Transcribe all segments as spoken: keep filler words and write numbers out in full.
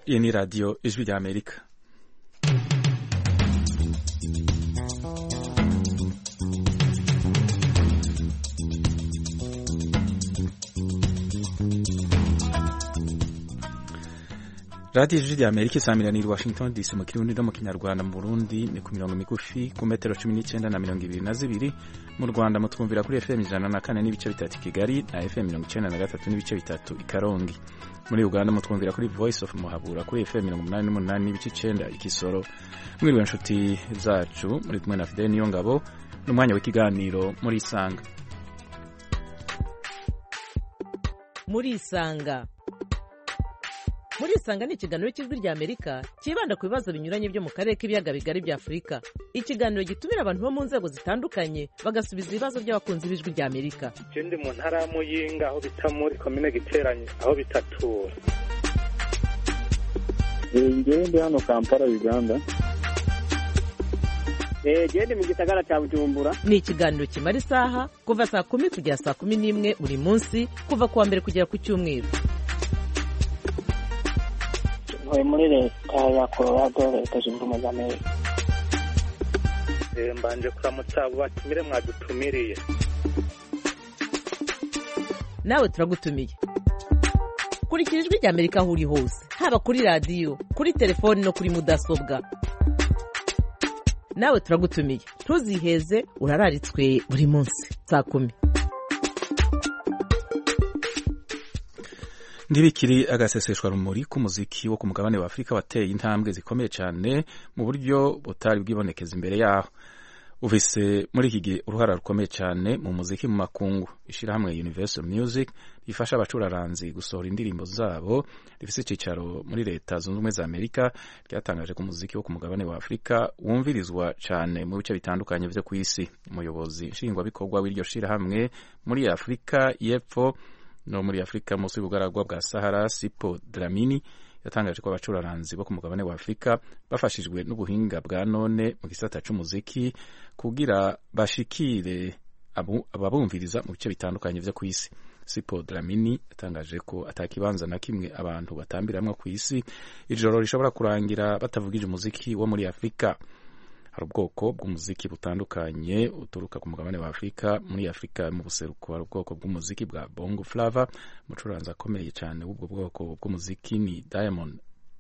Iyi ni radiyo ijwi rya Amerika. radiyo ijwi rya Amerika isamiraniye i Washington D C mu Kirundi no mu Kinyarwanda. Mu Burundi ni ku mirongo migufi ku metero cumi n'icyenda na mirongo ibiri na zibiri. Mu Rwanda mutwumvira kuri F M ijana na kane n'ibice bitatu Kigali na F M mirongo icyenda na gatatu n'ibice bitatu i Karongi. Muri Uganda mutwumvira kuri Voice of Muhabura kuri F M mirongo umunani n'umunani n'ibice icyenda i Kisoro. Mwiriwe inshuti zacu, muri kumwe na Fidel Niyongabo n'umwanya w'ikiganiro muri Isanga. Muri Isanga Muri Isanga ni ikiganiro cy'ijwi rya Amerika kibanda ku bibazo binyuranye byo mu karere k'ibiyaga bigari bya Afurika. Ikiganiro gitumira abantu bo mu nzego zitandukanye bagasubiza ibibazo by'abakunzi b'ijwi rya Amerika. Ikindi mu ntara ya Muyinga aho bita muri komine Giteranye aho bitatura. Ngewe ndi hano Kampala Uganda. Eh gende mu gisagara cya Bujumbura. Ni ikiganiro kimara isaha kuva saa kumi kugera saa kumi n'imwe buri munsi kuva kuwa mbere kugera ku cyumweru. Ntuye muri leta ya Colorado, leta zunze ubumwe za Amerika. Eh mbanje kuramutsa abo batumire mwadutumiriye. Nawe turagutumiye. Kurikira ijwi rya Amerika aho uri hose, haba kuri radiyo, kuri telefoni no kuri mudasobwa. Nawe turagutumiye. Ntuziheze, urararitswe buri munsi saa kumi. Ndibikiri agaseseshwa rumuri k'umuziki wo ku mugabane wa Afrika wateye intambwe zikomeye cyane mu buryo butari bwibonekeza imbere yaho. Ufise muri iki gihe uruhara rukomeye cyane mu muziki mu makungu. Ishirahamwe Universal Music rifasha abacuraranzi gusohora indirimbo zabo, rifise icicaro muri leta zunze ubumwe za Amerika, ryatangaje ko umuziki wo ku mugabane wa Afrika wumvirizwa cyane mu bice bitandukanye byo ku isi. Umuyobozi nshingwabikorwa w'iryo shirahamwe muri Afrika y'Epfo no muri Afrika munsi y'ubugaragwa bwa Sahara, Sipho Dlamini, yatangaje ko abacuraranzi bo ku mugabane wa Afrika bafashijwe n'ubuhinga bwa none mu gisata c'umuziki kugira bashikire ababumviriza mu bice bitandukanye vyo kw'isi. Sipho Dlamini yatangaje ko atakibanza na kimwe abantu batambiramwo kw'isi ijoro rishobora kurangira batavugije umuziki wo muri Afrika. Hari ubwoko bw'umuziki butandukanye uturuka ku mugabane wa Afrika. Muri Afrika mu buseruko hari ubwoko bw'umuziki bwa Bongo Flava. Umucuranzi akomeye cyane w'ubwo bwoko bw'umuziki ni Diamond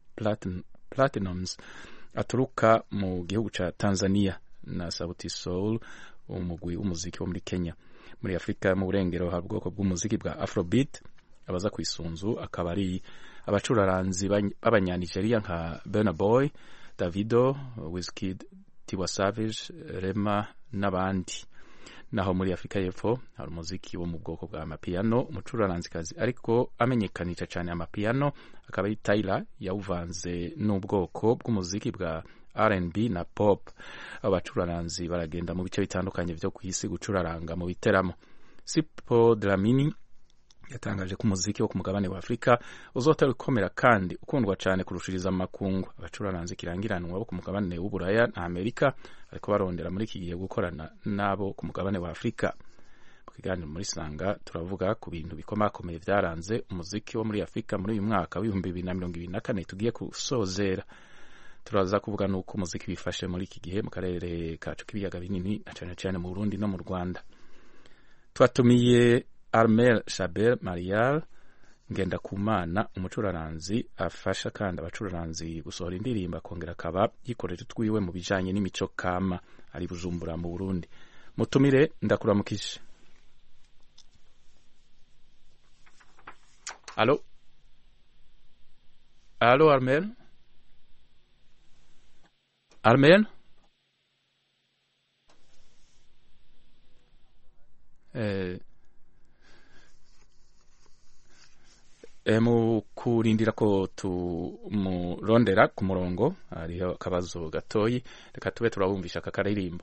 Platnumz aturuka mu gihugu ca Tanzania, na Sauti Sol umugwi w'umuziki wo muri Kenya. Muri Afrika mu burengero hari ubwoko bw'umuziki bwa Afrobeat. Abaza kwisunzu akaba ari abacuraranzi b'abanyanigeria nka Burna Boy, Davido, Wizkid, Tiwa Savage, Rema n'abandi. Naho muri Afrika y'Epfo hari umuziki wo mu bwoko bwa amapiano. Umucuraranzikazi ariko amenyekanisha cyane amapiano akaba ari Tyler, yawuvanze n'ubwoko bw'umuziki bwa R and B na pop. Abacuraranzi baragenda mu bice bitandukanye byo ku isi gucuraranga mu biteramo. Sipho Dlamini yatangaje ko umuziki wo ku mugabane wa Afrika uzotera ukomera kandi ukundwa cyane kurushiriza amakungu. Abacuraranzi kirangiranwa bo ku mugabane w'Uburaya na Amerika ariko barondera muri iki gihe gukorana nabo ku mugabane wa Afrika. Mu kiganiro muri Sanga turavuga ku bintu bikomakomeye byaranze umuziki wo muri Afrika muri uyu mwaka w'ibihumbi bibiri na mirongo ibiri na kane tugiye kusozera. Turaza kuvuga nuko umuziki bifashe muri iki gihe mu karere kacu k'ibiyaga binini na cyane cyane mu Burundi no mu Rwanda. Twatumiye Armel Shaber Marial Ngendakumana, umucuraranzi afasha kandi abacuraranzi gusohora indirimbo akongera akaba yikorera utwiwe mu bijanye n'imico kama, ari Bujumbura mu Burundi. Mutumire ndakuramukije. Allo Allo Armel Armel eh mu kurindira ko tumurondera ku murongo hariho akabazo gatoyi, reka tube turabumvisha aka karirimbo.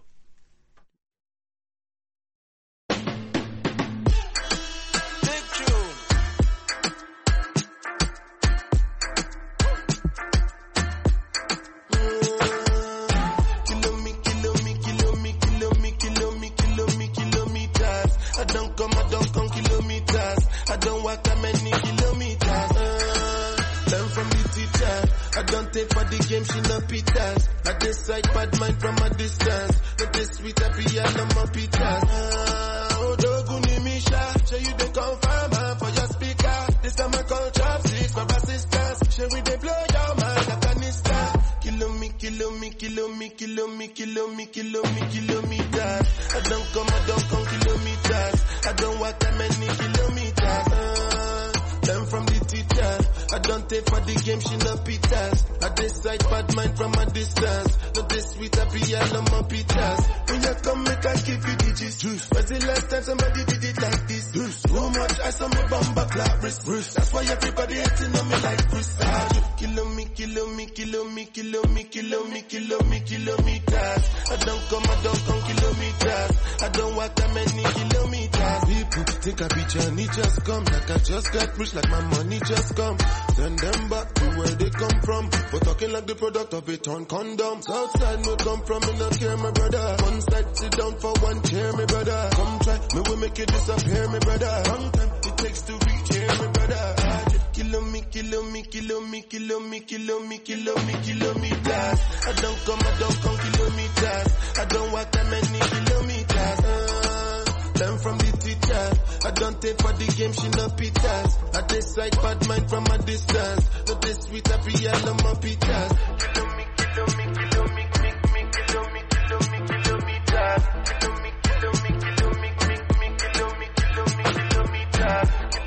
I don't walk that many kilometers. Uh, learn from the teacher. I don't take for the game, she no pitas. I decide bad mind from a distance. But this sweet happy and I'm a pitas. Ah, oh, Doguni Misha, show you the confirm for your speaker. This time I call chopsticks for assistance. Show we they blow your mind, Afghanistan. Kilo me, kilo me, kilo me, kilo me, kilo me, kilo me, kilometers. I don't come, I don't come kilometers. I don't walk that many kilometers. Uh, learn from the teacher. I don't take for the game, she no pitas. I decide bad mind from a distance. Not this sweet happy and I'm a pitas. When you come, make I give you the gist. When's the last time somebody did it like this? Too much ice on my bumper clap wrist. That's why everybody hating on me like Chris. Kilo me, kilo me, kilo me, kilo me, kilo me, kilo me, kilometers. I don't come, I don't come kilometers. I don't walk that many kilometers. People think I be Johnny just come. Like I just got rich, like my money just come. Send them back to where they come from. For talking like the product of a torn condom. Southside no come from, me not care, my brother. One side sit down for one chair, my brother. Come try, me will make you disappear, my brother. Long time it takes to reach here, my brother. Kilo me, kilo me, kilo me, kilo me, kilo me, kilo me, kilometers. I don't come, I don't come kilometers. I don't walk that many kilometers. Uh, learn from the teacher. I don't take for the game, she no pitas. I decide bad mind from a distance. Not this sweet happy, I love my pitas. Kilo me, kilo me, kilo me, me, me, kilo me, kilo me, kilometers. Kilo me, kilo me, kilo me, me, me, kilo me, kilo me, kilometers.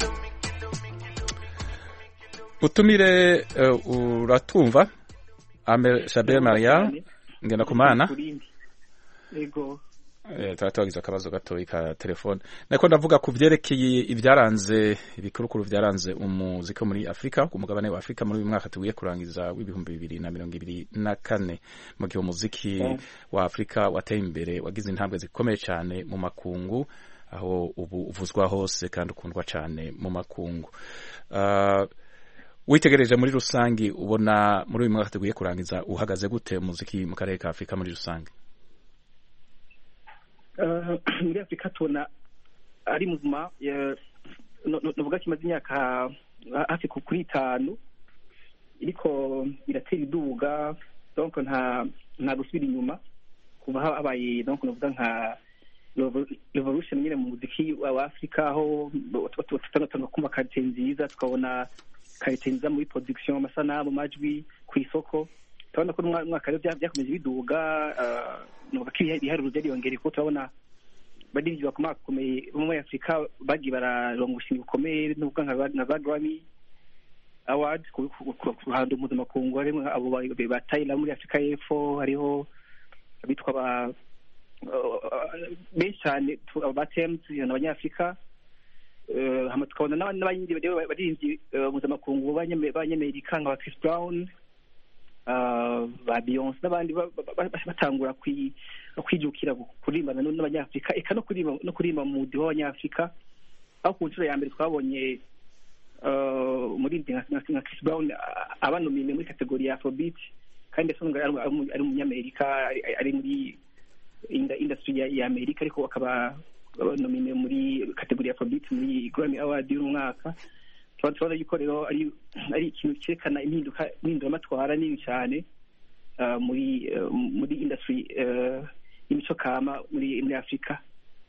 Utumire uh, uratumva Amel Shaber Maria ngena kumana yego eh twagize akabazo gatoyi ka telefone nako ndavuga ku vyerekeye ibyaranze ibikurukuru vyaranze umuziki muri Afrika ku mugabane wa Afrika muri uyu mwaka tugiye kurangiza w'ibihumbi bibiri na mirongo ibiri na kane mu gihe umuziki yeah. wa Afrika wateye imbere wagize intambwe zikomeye cyane mu makungu aho ubu uvuzwa hose kandi ukundwa cyane mu makungu uh, witegereje muri rusangi ubona muri uyu mwaka tugiye kurangiza uhagaze gute umuziki mu karere ka Afrika muri rusangi? Uh, muri Afrika tubona ari muzima novuga kimaze imyaka hafi kuri itanu iriko iratera iduga donc nta nta gusubira inyuma kuva habaye donc novuga nka revolution nyine mu muziki wa Afrika aho tutanga kumva karite nziza tukabona karite nziza muri production amasanamu majwi ku isoko turabona ko umwaka rero byakomeje biduga novuga ko ibiharuro byariyongereye ko turabona badinji bakomakomeye muri Afrika bagi bararongusha ibikomeye n'ubwo nka za Grammy Awards ku ruhando mpuzamakungu harimo abo batayira muri Afrika y'Epfo hariho bitwa ba benshi cyane aba Thames n'abanyafrika hama tukabona n'abandi badinji mpuzamakungu b'abanyamerika nka Chris Brown ba Beyonce n'abandi batangura kwijukira kurimbana n'abanyafrika eka no kurimba no kurimba mu mudi w'abanyafrika aho ku nshuro ya mbere twabonye muri nka Chris Brown abanomine muri kategori ya Afrobeat kandi asonga ari umunyamerika ari muri industry ya Amerika ariko akaba nomine muri kategori ya Afrobeat muri Grammy Award y'umwaka twatwara yuko rero ari ari ikintu cyerekana impinduka impinduka amatwara nini cyane muri muri industry y'imico kama muri muri Afrika.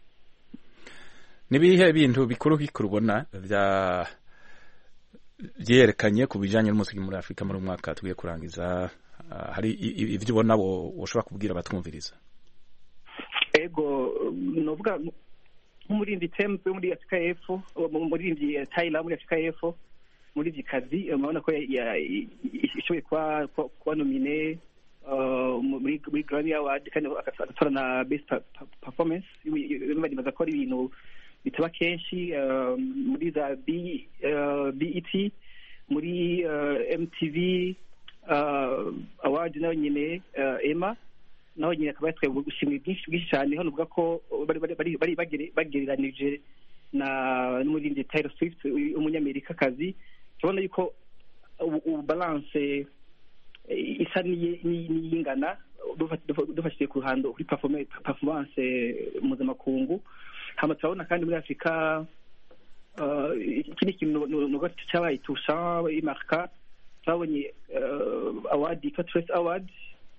Nibihe bintu bikuru bikurubona bya byerekanye ku bijanye n'umuziki muri Afrika muri umwaka tugiye kurangiza hari ivyo ubona woshobora kubwira abatwumviriza? Ego novuga nk'umurindi Thames muri Afrika y'Epfo umurindi Tyler muri Afrika y'Epfo muri vikazi urabona ko ishoboye kwa kwa nomine muri muri Grammy Award kandi akatora na best performance bimaze ko ari ibintu bitaba kenshi muri za B E T muri M T V award nayo nyine Emma naho nyine akaba yatwaye gushimira byinshi byinshi cyane hano uvuga ko bari bari bari bagereranije na n'umurindi Taylor Swift umunyamerika kazi tubona yuko u balance isa n'iyingana dufashije ku ruhando kuri performance mpuzamakungu hama turabona kandi muri Afrika ikindi kintu nuko cyabaye tusha imarka twabonye award yitwa Trace Award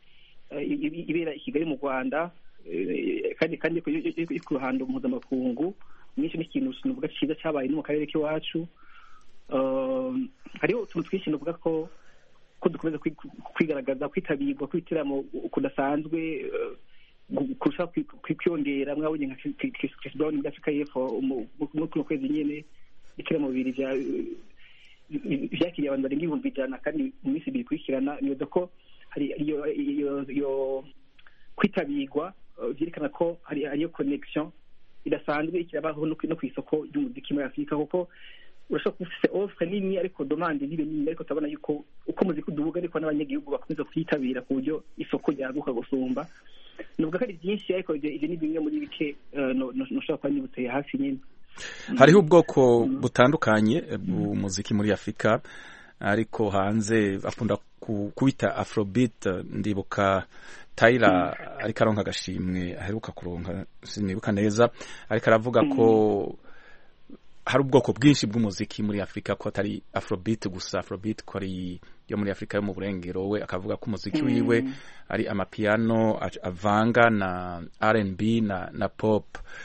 ibera i Kigali mu Rwanda, kandi kandi ku ruhando mpuzamakungu. N'icyo ni ikintu nuvuga cyiza cyabaye no mu karere k'iwacu. Hariho utuntu twinshi nuvuga ko ko dukomeza kwigaragaza, kwitabirwa, kwitiramo kudasanzwe, kurusha kwiyongera. Mwabonye nka Chris Brown muri Afrika y'Epfo mu kwezi nyine ikira mu bibiri bya byakiriye abantu barenga ibihumbi ijana, kandi mu minsi ibiri ikurikirana. Nibaza ko hari iyo kwitabirwa byerekana ko hari ariyo connection idasanzwe ikirabaho no ku isoko ry'umuziki muri Afurika, kuko urashobora kuba ufite offre nini ariko demande nibe nini, ariko tabona yuko uko muziki udubuga ariko n'abanyagihugu bakomeza kwitabira ku buryo isoko ryaguka gusumba. Nuvuga ko ari byinshi, ariko ibyo ni bimwe muri bike noshobora kuba nibuteye hafi nyine. Hariho ubwoko butandukanye bw'umuziki muri Afurika, ariko hanze akunda kubita Afrobeat. Ndibuka Tyler ariko aronka agashimwe aheruka kuronka, sinibuka neza, ariko aravuga ko hari ubwoko bwinshi bw'umuziki muri Afurika, ko atari Afrobeat gusa. Afrobeat ko ari yo muri Afurika yo mu burengero, we akavuga ko umuziki wiwe ari amapiano avanga na R and B na, na pop.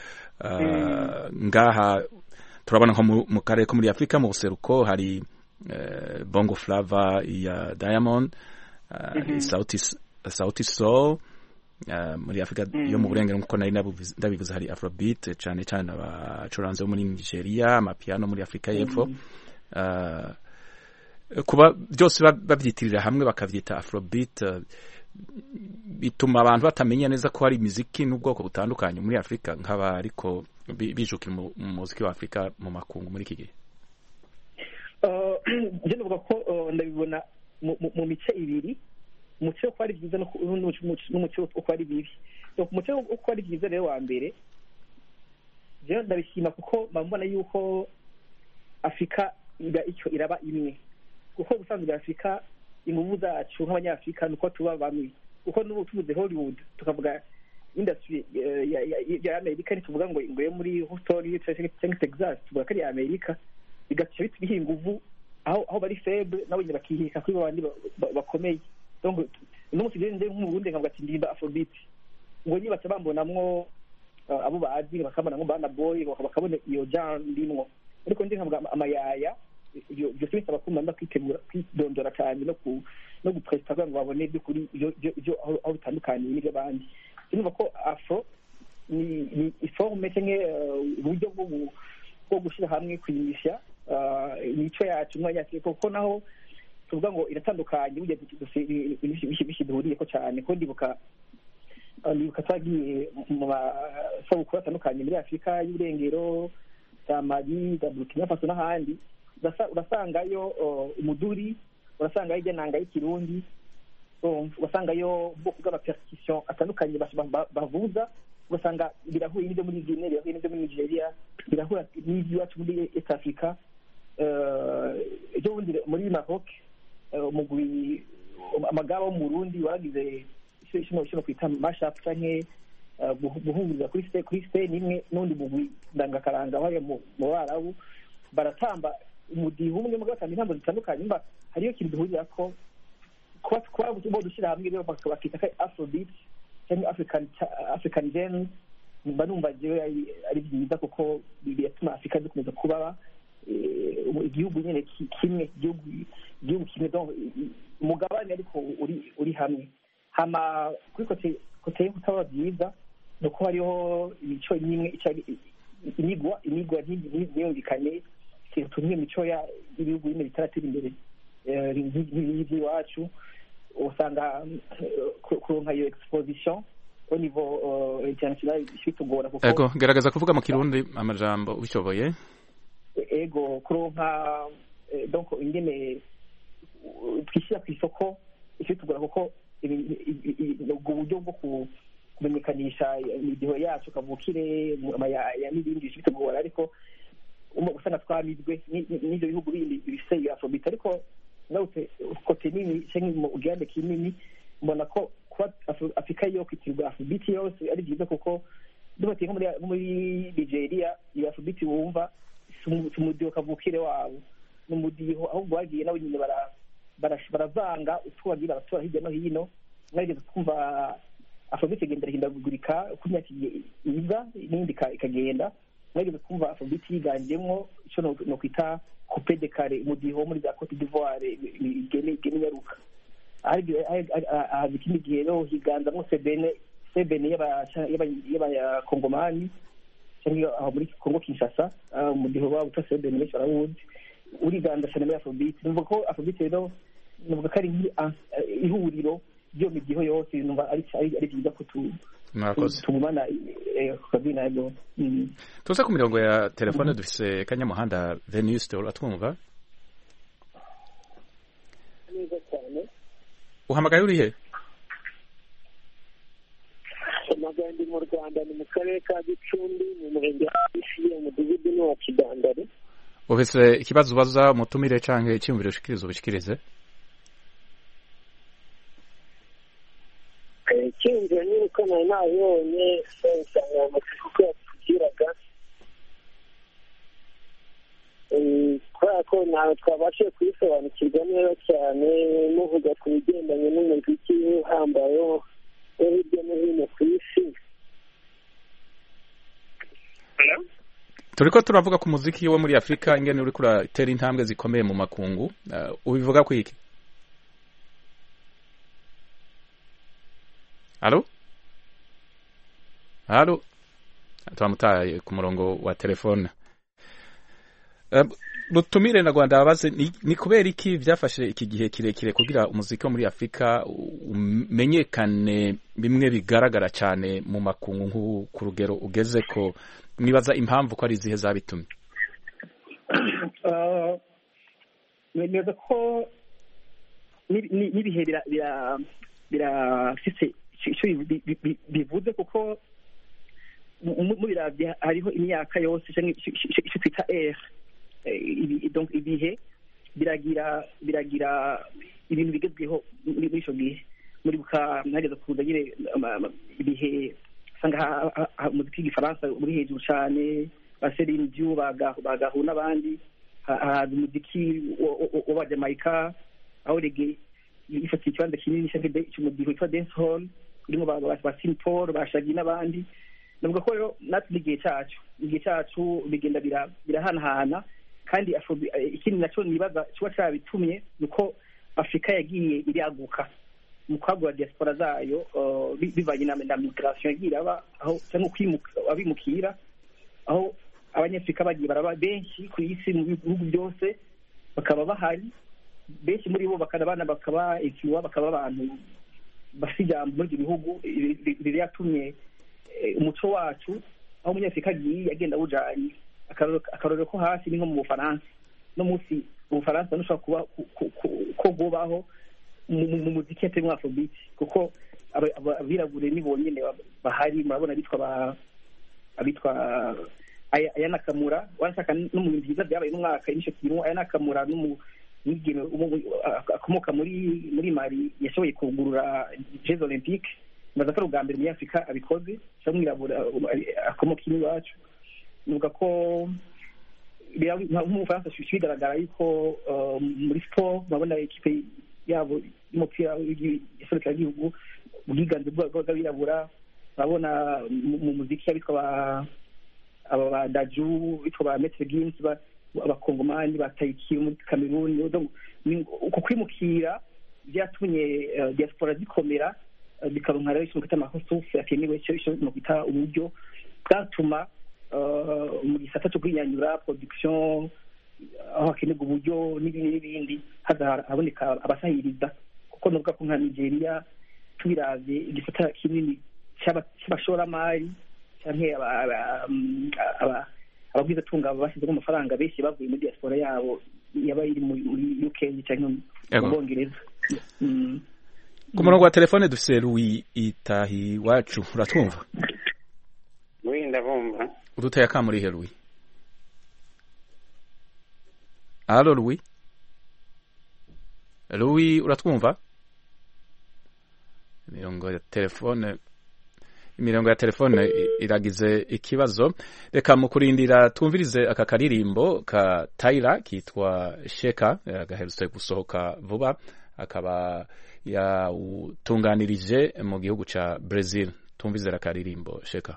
Uh, ngaha turabona nko mu karere ko muri Afurika mu buseruko hari uh, Bongo Flava ya Diamond, uh, mm-hmm. Sauti Sauti Sol. Uh, muri Afurika mm. yo mu burengero nkuko nari ndabivuze hari Afrobeat cyane cyane abacuranzi bo muri Nigeria, amapiano muri Afurika y'Epfo. mm. uh, kuba byose babyitirira hamwe bakavyita Afrobeat, uh, bituma abantu batamenya neza ko hari imiziki n'ubwoko butandukanye muri Afurika, nk'aba ariko bijukira mu muziki wa Afurika mu makungu muri iki gihe. uh, je nuvuga ko uh, ndabibona mu mice ibiri, umuco uko ari byiza n'umuco uko ari bibi. Umuco uko ari byiza rero wa mbere je ndabishima, kuko mbona yuko Afurika iba icyo iraba imwe, kuko ubusanzwe Afurika inguvu zacu nk'abanyafurika nuko tuba bamwe, kuko n'ubu tuvuze Hollywood tukavuga industry ya Amerika, tuvuga ngo ngo muri Houston cyangwa Texas tuvuga ko ari Amerika, bigaca biha inguvu aho aho bari faible nabo nyine bakihika kuri babandi bakomeye. Donc n'umunsi nde nk'umurundi nkavuga ati ndimba Afrobeat, ngo nyine baca bambonamwo abo bazi bakabona ngo Burna Boy bakabona iyo genre ndimwo, ariko ndi nkavuga amayaya iyo byo twita bakunda kwitegura kwidondora cyane no ku no gupresta ngo babone by'ukuri ibyo aho bitandukanye n'ibyo bandi. Niba ko Afro ni ni iforme cyangwa uburyo bwo bwo gushira hamwe kwimisha imico yacu mwanyake, kuko naho tuvuga ngo iratandukanye uje bishiduriye ko cyane. Ko ndibuka ndibuka twagiye mu sabukuru atandukanye muri Afurika y'Uburengero, za Mali, za Burkina Faso n'ahandi, urasangayo umuduri, urasangayo inanga y'ikirundi, urasangayo ubwoko bw'amapercussion atandukanye bavuza, ugasanga birahuye n'ibyo muri Guinea, birahuye n'ibyo muri Nigeria, birahura n'iby'iwacu muri East Africa. Ejo bundi muri Maroc umugwi amagaba wo mu Burundi waragize ishimo ishimo kwita mashup canke guhunguriza kuri stage kuri stage nimwe n'undi mugwi ndangakaranga wayo mu Barabu, baratamba umudiho umwe mu gatanu intambo zitandukanye. Mba hariyo kintu duhurira ko kwa kwa bo dushira hamwe rero bakita ka Afrobeat cyangwa African African dance. Mba numva je ari byiza, kuko bituma Afrika dukomeza kuba igihugu nyine kimwe, igihugu igihugu kimwe, donc umugabane ariko uri uri hamwe. Hama kuri kote kote y'utaba byiza nuko hariho imico nyimwe inigwa inigwa n'iyumvikane tumwe imico ya ibihugu bine bitaratira imbere nk'iby'iwacu. Usanga kuronka iyo exposition au niveau international bitugora, kuko ego gerageza kuvuga mu Kirundi amajambo ubishoboye. Ego kuronka donc ingene twishyira ku isoko bitugora, kuko ubwo buryo bwo kumenyekanisha imidiho yacu kavukire amayaya n'ibindi bitugora, ariko usanga twamizwe n'ibyo bihugu bindi bifite Afrobeat. Ariko nawute kote nini cyangwa ugande kinini, mbona ko kuba Afurika yo kwitirwa Afrobeat yose ari byiza, kuko dubateye muri muri Nigeria iyo Afrobeat wumva umudiho kavukire wabo n'umudiho ahubwo bagiye nawe nyine bara baravanga utwagiye baratora hirya no hino mwageze kumva afrobeat igenda ihindagurika uko imyaka iza n'indi ikagenda mwageze kumva afrobeat yiganjemwo ico no kwita coupe de carré umudiho muri za Cote d'Ivoire igene igene yaruka ahari ahari ikindi gihe no higanzamwo sebene sebene y'aba y'aba kongomani cyangwa aho muri Kongo Kinshasa umudiho wabo utwa sebene benshi barawuzi uriganda cyane muri afrobeat numva ko afrobeat rero numva ko ari ihuriro ryo midiho yose numva ari ari byiza ko tu tugumana kabina yego tuza ku mirongo ya telefone dufise Kanyamuhanda Venuste uratwumva neza cyane uhamagaye uri he amagandi mu Rwanda ni mu karere ka Gicumbi mu murenge wa Gishije mu mudugudu wa Kidandari ufise ikibazo ubaza mutumire canke icyumviro ushikiriza ubishikirize icyumviro ni uko nari nabonye insanganyamatsiko ko yatubwiraga kubera ko ntabwo twabashije kuyisobanukirwa neza cyane muvuga ku bigendanye n'umuziki uhambayeho wo hirya no hino ku isi turiko turavuga ku muziki wo muri Afrika ingene uri kuratera intambwe zikomeye mu makungu ubivuga ku iki Halo Halo twamutaye ku murongo wa telefone Rutumire na Rwanda abaze ni, ni kubera iki byafashe iki gihe kirekire kugira umuziki wo muri Afrika umenyekane bimwe bigaragara cyane mu makungu nk'u ku rugero ugeze ko nibaza impamvu ko ari zihe zabitumye uh neza ko nibihe bira bira birafise icyo bivuze kuko mu biravye hariho imyaka yose icyo twita R donc ibihe biragira biragira ibintu bigezweho muri ico gihe muri buka nageze kuza nyine ibihe usanga umuziki w'igifaransa uri hejuru cyane Celine Dion bagahu n'abandi haza umuziki w'abajamaika aho reggae ifite ikibanza kinini cy'umudiho witwa dancehall urimo ba Simple bashagi n'abandi nubwo ko rero natwe igihe cyacu igihe cyacu bigenda birahanahana kandi ikindi nacyo nibaza kiba cyabitumye nuko Afrika yagiye iraguka mu kwagura diaspora zayo bivanye na migration yagiye aba aho cyangwa abimukira aho abanyafrika bagiye baraba benshi ku isi mu bihugu byose bakaba bahari benshi muri bo bakana bana bakaba ikiwa bakaba abantu basijya muri bihugu biri yatumye umuco wacu aho umunyafrika agiye agenda bujanye akarorero ko hasi ni nko mu Bufaransa no munsi mu Bufaransa nushaka kuba ko gobaho mu muziki ya Afrobeat kuko abirabure ni bonyene bahari murabona bitwa abitwa aya Nakamura wanashaka no mu bintu byiza byabaye mu mwaka inisho kirimo aya Nakamura no nigene akomoka muri muri Mali yashoboye kugurura Jeux Olympiques maze ko rugambere muri Afrika abikoze cyamwirabura akomoka iwacu nuvuga ko mu Faransa bigaragara yuko muri sport babona equipe yabo y'umupira w'igihugu y'igihugu ubwiganze bw'abirabura babona mu muziki abitwa aba ba Daju bitwa ba Maître Gims abakongomani batayikiye muri Cameroon uko kwimukira byatumye diaspora zikomera bikaronka rero ikintu kita amakosufu yakenewe cyo no kwita uburyo bwatuma mu gisata cyo kwinyanyura production aho hakenerwa uburyo n'ibindi n'ibindi haboneka abasahiriza kuko nuvuga ko nka Nigeria tubiravye igisata kinini cy'abashoramari canke ababwiza tunga bashyize amafaranga benshi bavuye muri diaspora yabo yaba iri muri U K canke mu Bwongereza. Ku murongo wa telefone dufise Louis Itahi wacu uratwumva? Oui, ndabumva. Uduteye akamuri he Louis? Allo Louis? Louis uratwumva? Mirongo ya telefone imirongo ya telefone iragize ikibazo. Reka mu kurindira twumvirize aka karirimbo ka Tyla kitwa Sheka, gaherutse gusohoka vuba, akaba yawutunganirije mu gihugu ca Brazil. Twumvirize akaririmbo Sheka.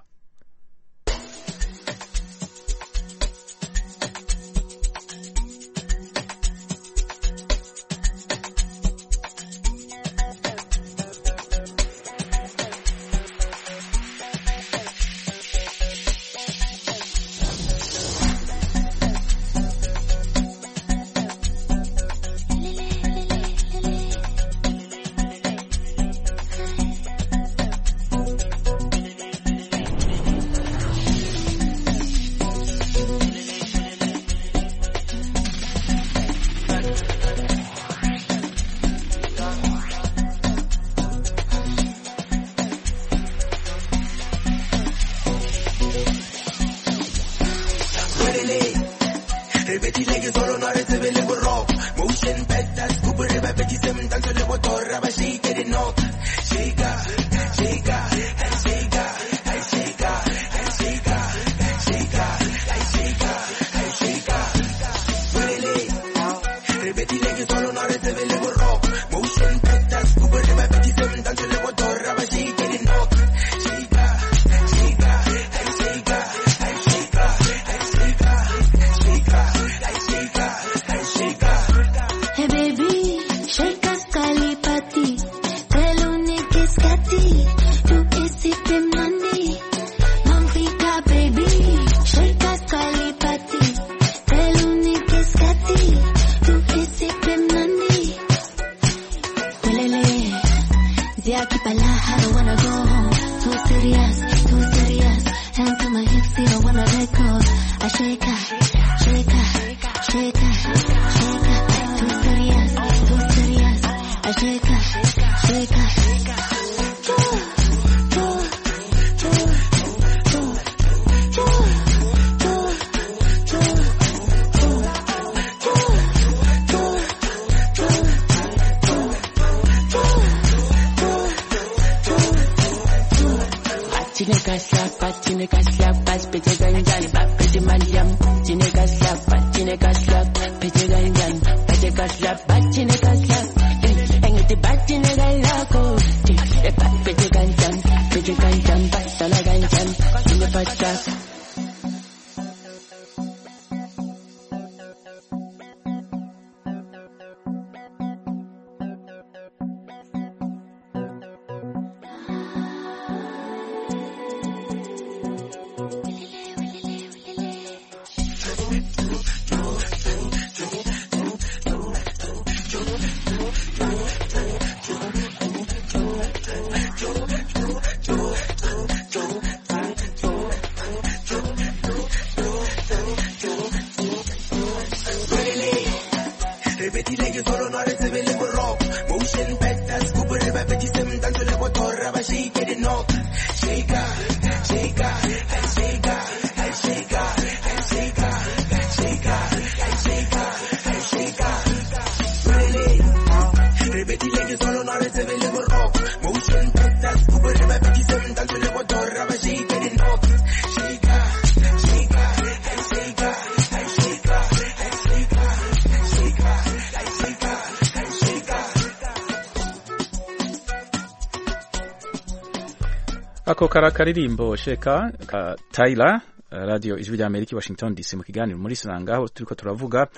Ako karakaririmbo Sheka ka Tyla, radio Ijwi rya Amerika Washington D C mu kiganiro muri Sanga, aho turiko turavuga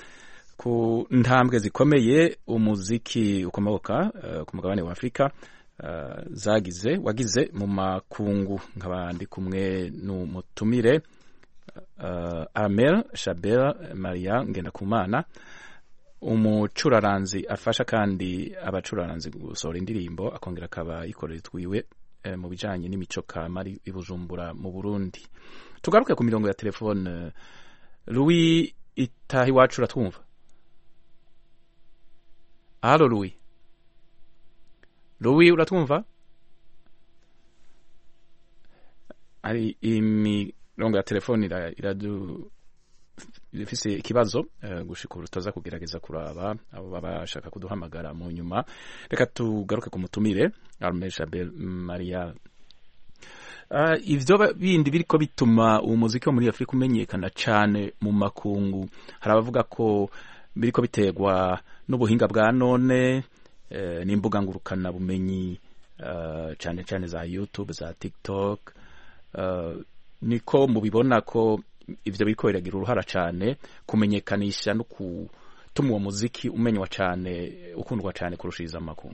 ku ntambwe zikomeye umuziki ukomoka uh, ku mugabane wa Afrika uh, zagize wagize mu makungu. Nkabandi kumwe n'umutumire uh, Amel Shabel Maria Ngendakumana, umucuraranzi afasha kandi abacuraranzi gusohora indirimbo, akongera akaba yikorera twiwe eh, mu bijanye n'imico kamari ibujumbura mu Burundi. Tugaruke ku mirongo ya telefone. uh, Louis Itahi wacu ratwumva? Halo Louis. Louis uratwumva? Ari imirongo ya telefone iradu ifise ikibazo uh, gushika tutaza kugerageza kuraba abo babashaka kuduhamagara mu nyuma. Reka tugaruke ku mutumire Armel Shabel Maria. Uh, ivyo bindi biriko bituma uwo muziki wo muri Afrika umenyekana cane mu makungu, hari abavuga ko biriko biterwa n'ubuhinga bwa none eh, n'imbuga ngurukana bumenyi uh, cane cane za YouTube, za TikTok. Uh, niko mubibona ko ivyo biriko biragira uruhara cane kumenyekanisha no gutuma uwo muziki umenywa cane, ukundwa cane kurushiriza amakungu?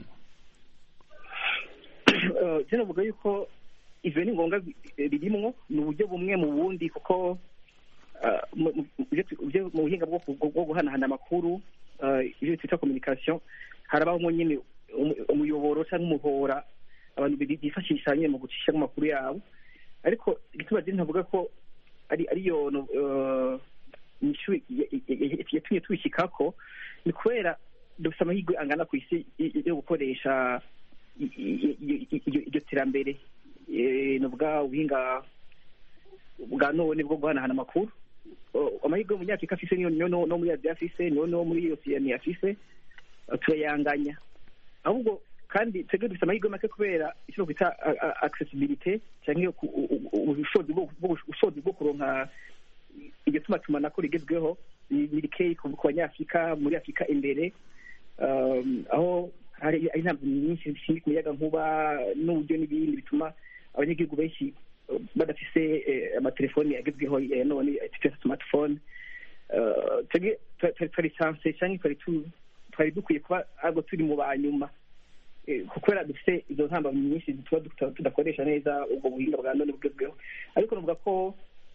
Je navuga yuko ivyo ni ngombwa birimwo ni uburyo bumwe mu bundi, kuko mu buhinga bwo guhanahana amakuru, ivyo twita communication, harabaho nyene umuyoboro cyangwa umuhora abantu bifashisha nyene mu gucisha amakuru yabo. Ariko igituma je ntavuga ko ari ariyo nishu yatumye twishikako ni kubera dufite amahirwe angana ku isi yo gukoresha iryo terambere, nuvuga ubuhinga bwa none bwo guhanahana amakuru. Amahirwe mu myaka afise niyo no muri Aziya afise, niyo no muri Oceania afise, turayanganya. Ahubwo kandi twebwe dufite amahirwe make kubera icyo kwita accessibility cyangwa ubushobozi bwo kuronka iryo tumatumanako rigezweho birikeye ku banyafurika, muri Afurika imbere, aho hari intambwe nyinshi zishingiye ku muyaga nkuba n'uburyo n'ibindi bituma abanyagihugu benshi badafise amatelefoni agezweho none twita smartphone. twari chance cyangwa twari dukwiye kuba ariko turi mu banyuma, kubera dufite izo ntamba nyinshi tuba tudakoresha neza ubwo buhinga bwa none bugezweho. Ariko nuvuga ko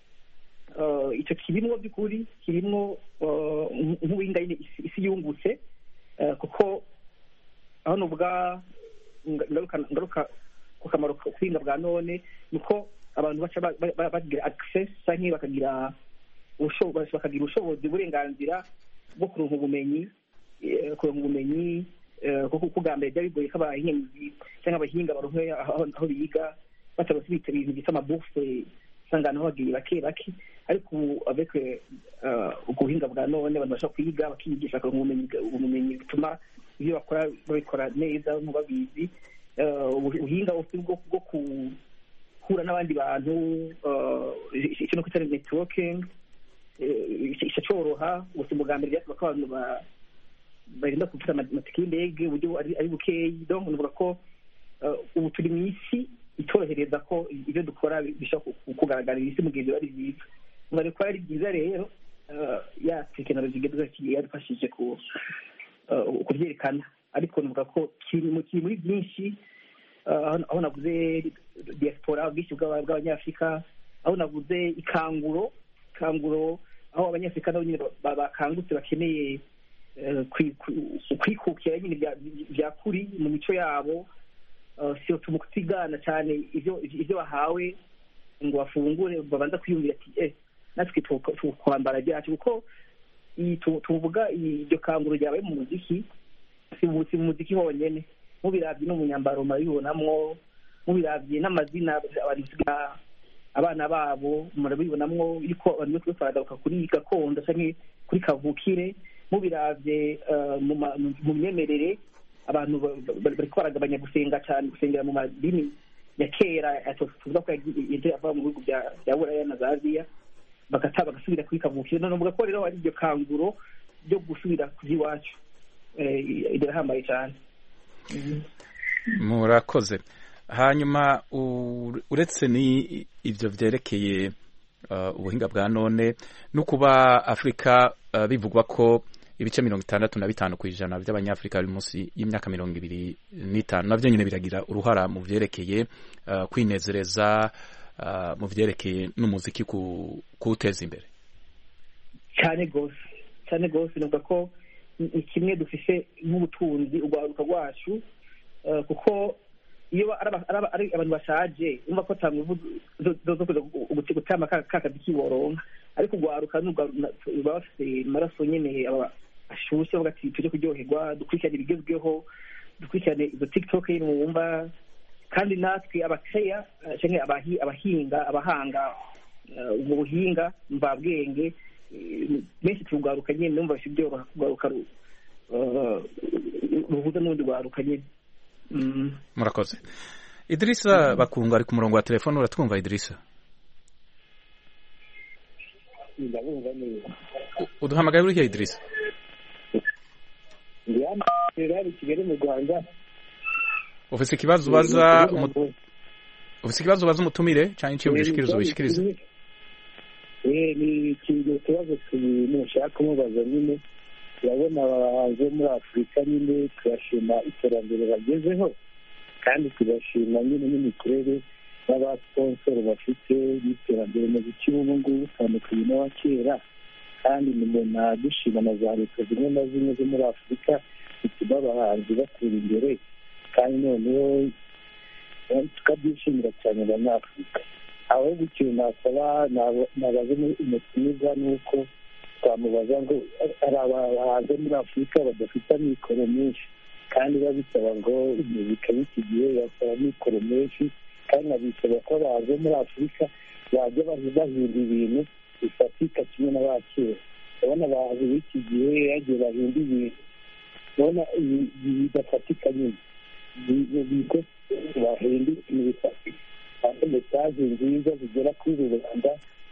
icyo kirimwo by'ukuri kirimwo nk'ubuhinga isi yungutse, kuko aho nuvuga ngaruka ku kamaro k'ubuhinga bwa none nuko abantu baca bagira access cyangwa bakagira ubushobozi bakagira ubushobozi uburenganzira bwo kuronka ubumenyi kuronka ubumenyi kuko kugambere byari bigoye ko abahinzi cyangwa abahinga baronke aho biga batarose bita ibintu bisa amabourse usanga naho bagiye bake bake. Ariko ubu avec ubuhinga bwa none abantu bashobora kwiga bakiyigisha ubumenyi ubumenyi bituma ibyo bakora babikora neza mubabizi. Ubuhinga bwo bwo kuhura n'abandi bantu, icyo no kwita networking, icyo cyoroha gusa ubugambere byatuma ko abantu barinda gufata amatike y'indege uburyo ari bukeyi. Donc nuvuga ko ubu turi mu isi itorohereza ko ibyo dukora bishobora kugaragarira isi mu gihe biba ari byiza. Nuvuga ko ari byiza rero ya tekinoloji igezweho yadufashije kubyerekana. Ariko nuvuga ko kiri muri byinshi, aho navuze diaspora, ubwinshi bw'abanyafurika, aho navuze ikanguro ikanguro aho abanyafurika nabo nyine bakangutse bakeneye kwikukira nyine bya kuri mu mico yabo, siyo tumukutigana cyane ivyo ivyo bahawe ngo bafungure babanza kwiyumvira ati eh natwe tukwambara byacu, kuko tuvuga iryo kanguro ryabaye mu muziki, si mu muziki honyene, mubiravye no mu nyambaro murabibonamwo, mubiravye n'amazina abarivuga abana babo murabibonamwo, yuko abantu bose baragaruka kuri gakondo canke kuri kavukire. Mubiravye mu myemerere abantu bariko baragabanya gusenga cyane, gusengera mu madini ya kera tuvuga ko yagiye ava mu bihugu bya Buraya na Aziya, bagata bagasubira kuri kavukire. None uvuga ko rero ari iryo kanguro ryo gusubira kuziwacu irahambaye cyane. Murakoze. Hanyuma uretse ni ivyo vyerekeye ubuhinga bwa none no kuba Afrika bivugwa ko ibice mirongo itandatu na bitanu kw'ijana by'abanyafrika bari munsi y'imyaka mirongo ibiri n'itanu, navyo nyine biragira uruhara mu vyerekeye kwinezereza, mu vyerekeye n'umuziki kuwuteza imbere cyane gose cyane gose. Nuvuga ko ni kimwe dufise nk'ubutunzi urwaruka rwacu, kuko iyo ari abantu bashaje umva ko tamuvu zo gutama kakazi kiboronka, ariko urwaruka baba bafite maraso nyene ashushe bavuga ati tujye kuryoherwa, dukurikirane ibigezweho, dukurikirane izo TikTok y'umwumva. Kandi natwe abakeya canke abahinga abahanga ubwo buhinga mvabwenge benshi tugaruka nyene numva bashibyo kugaruka ruhuza n'undi waruka nyene. Murakoze. Idrissa Bakungu ari ku murongo wa telefone, uratwumva Idrissa? ndabumva neza. Uduhamagaye urihe Idrissa? Ndi hano i Kigali mu Rwanda. Ufise ikibazo ubaza ufise ikibazo ubaza umutumire cyangwa icyo ubishikiriza ubishikiriza? Eh, ni ikintu kibazo kinushaka kumubaza nyine. Urabona abahanzi muri Afurika nyine turashima iterambere bagezeho, kandi turashima nyine n'imikorere n'abasiponsoro bafite n'iterambere mu gihugu ubu ngubu bitandukanye n'awa kera, kandi nimena dushima na za leta zimwe na zimwe zo muri Afurika bituma abahanzi batera imbere, kandi noneho tukabyishimira cyane abanyafurika. Ahubwo ikintu nasaba nabaze umutumiza ni uko twamubaza ngo ari abahanzi muri Afurika badafite amikoro menshi, kandi babisaba ngo muzika y'iki gihe basaba amikoro menshi, kandi nabisaba ko abahanzi muri Afurika bajya bahimba ibintu bifatika kimwe n'abakera. Urabona abahanzi b'iki gihe yagiye bahimba ibintu urabona bidafatika nyine, biko bahimba ibintu bifatika kandi mesaje nziza zigera kuri rubanda.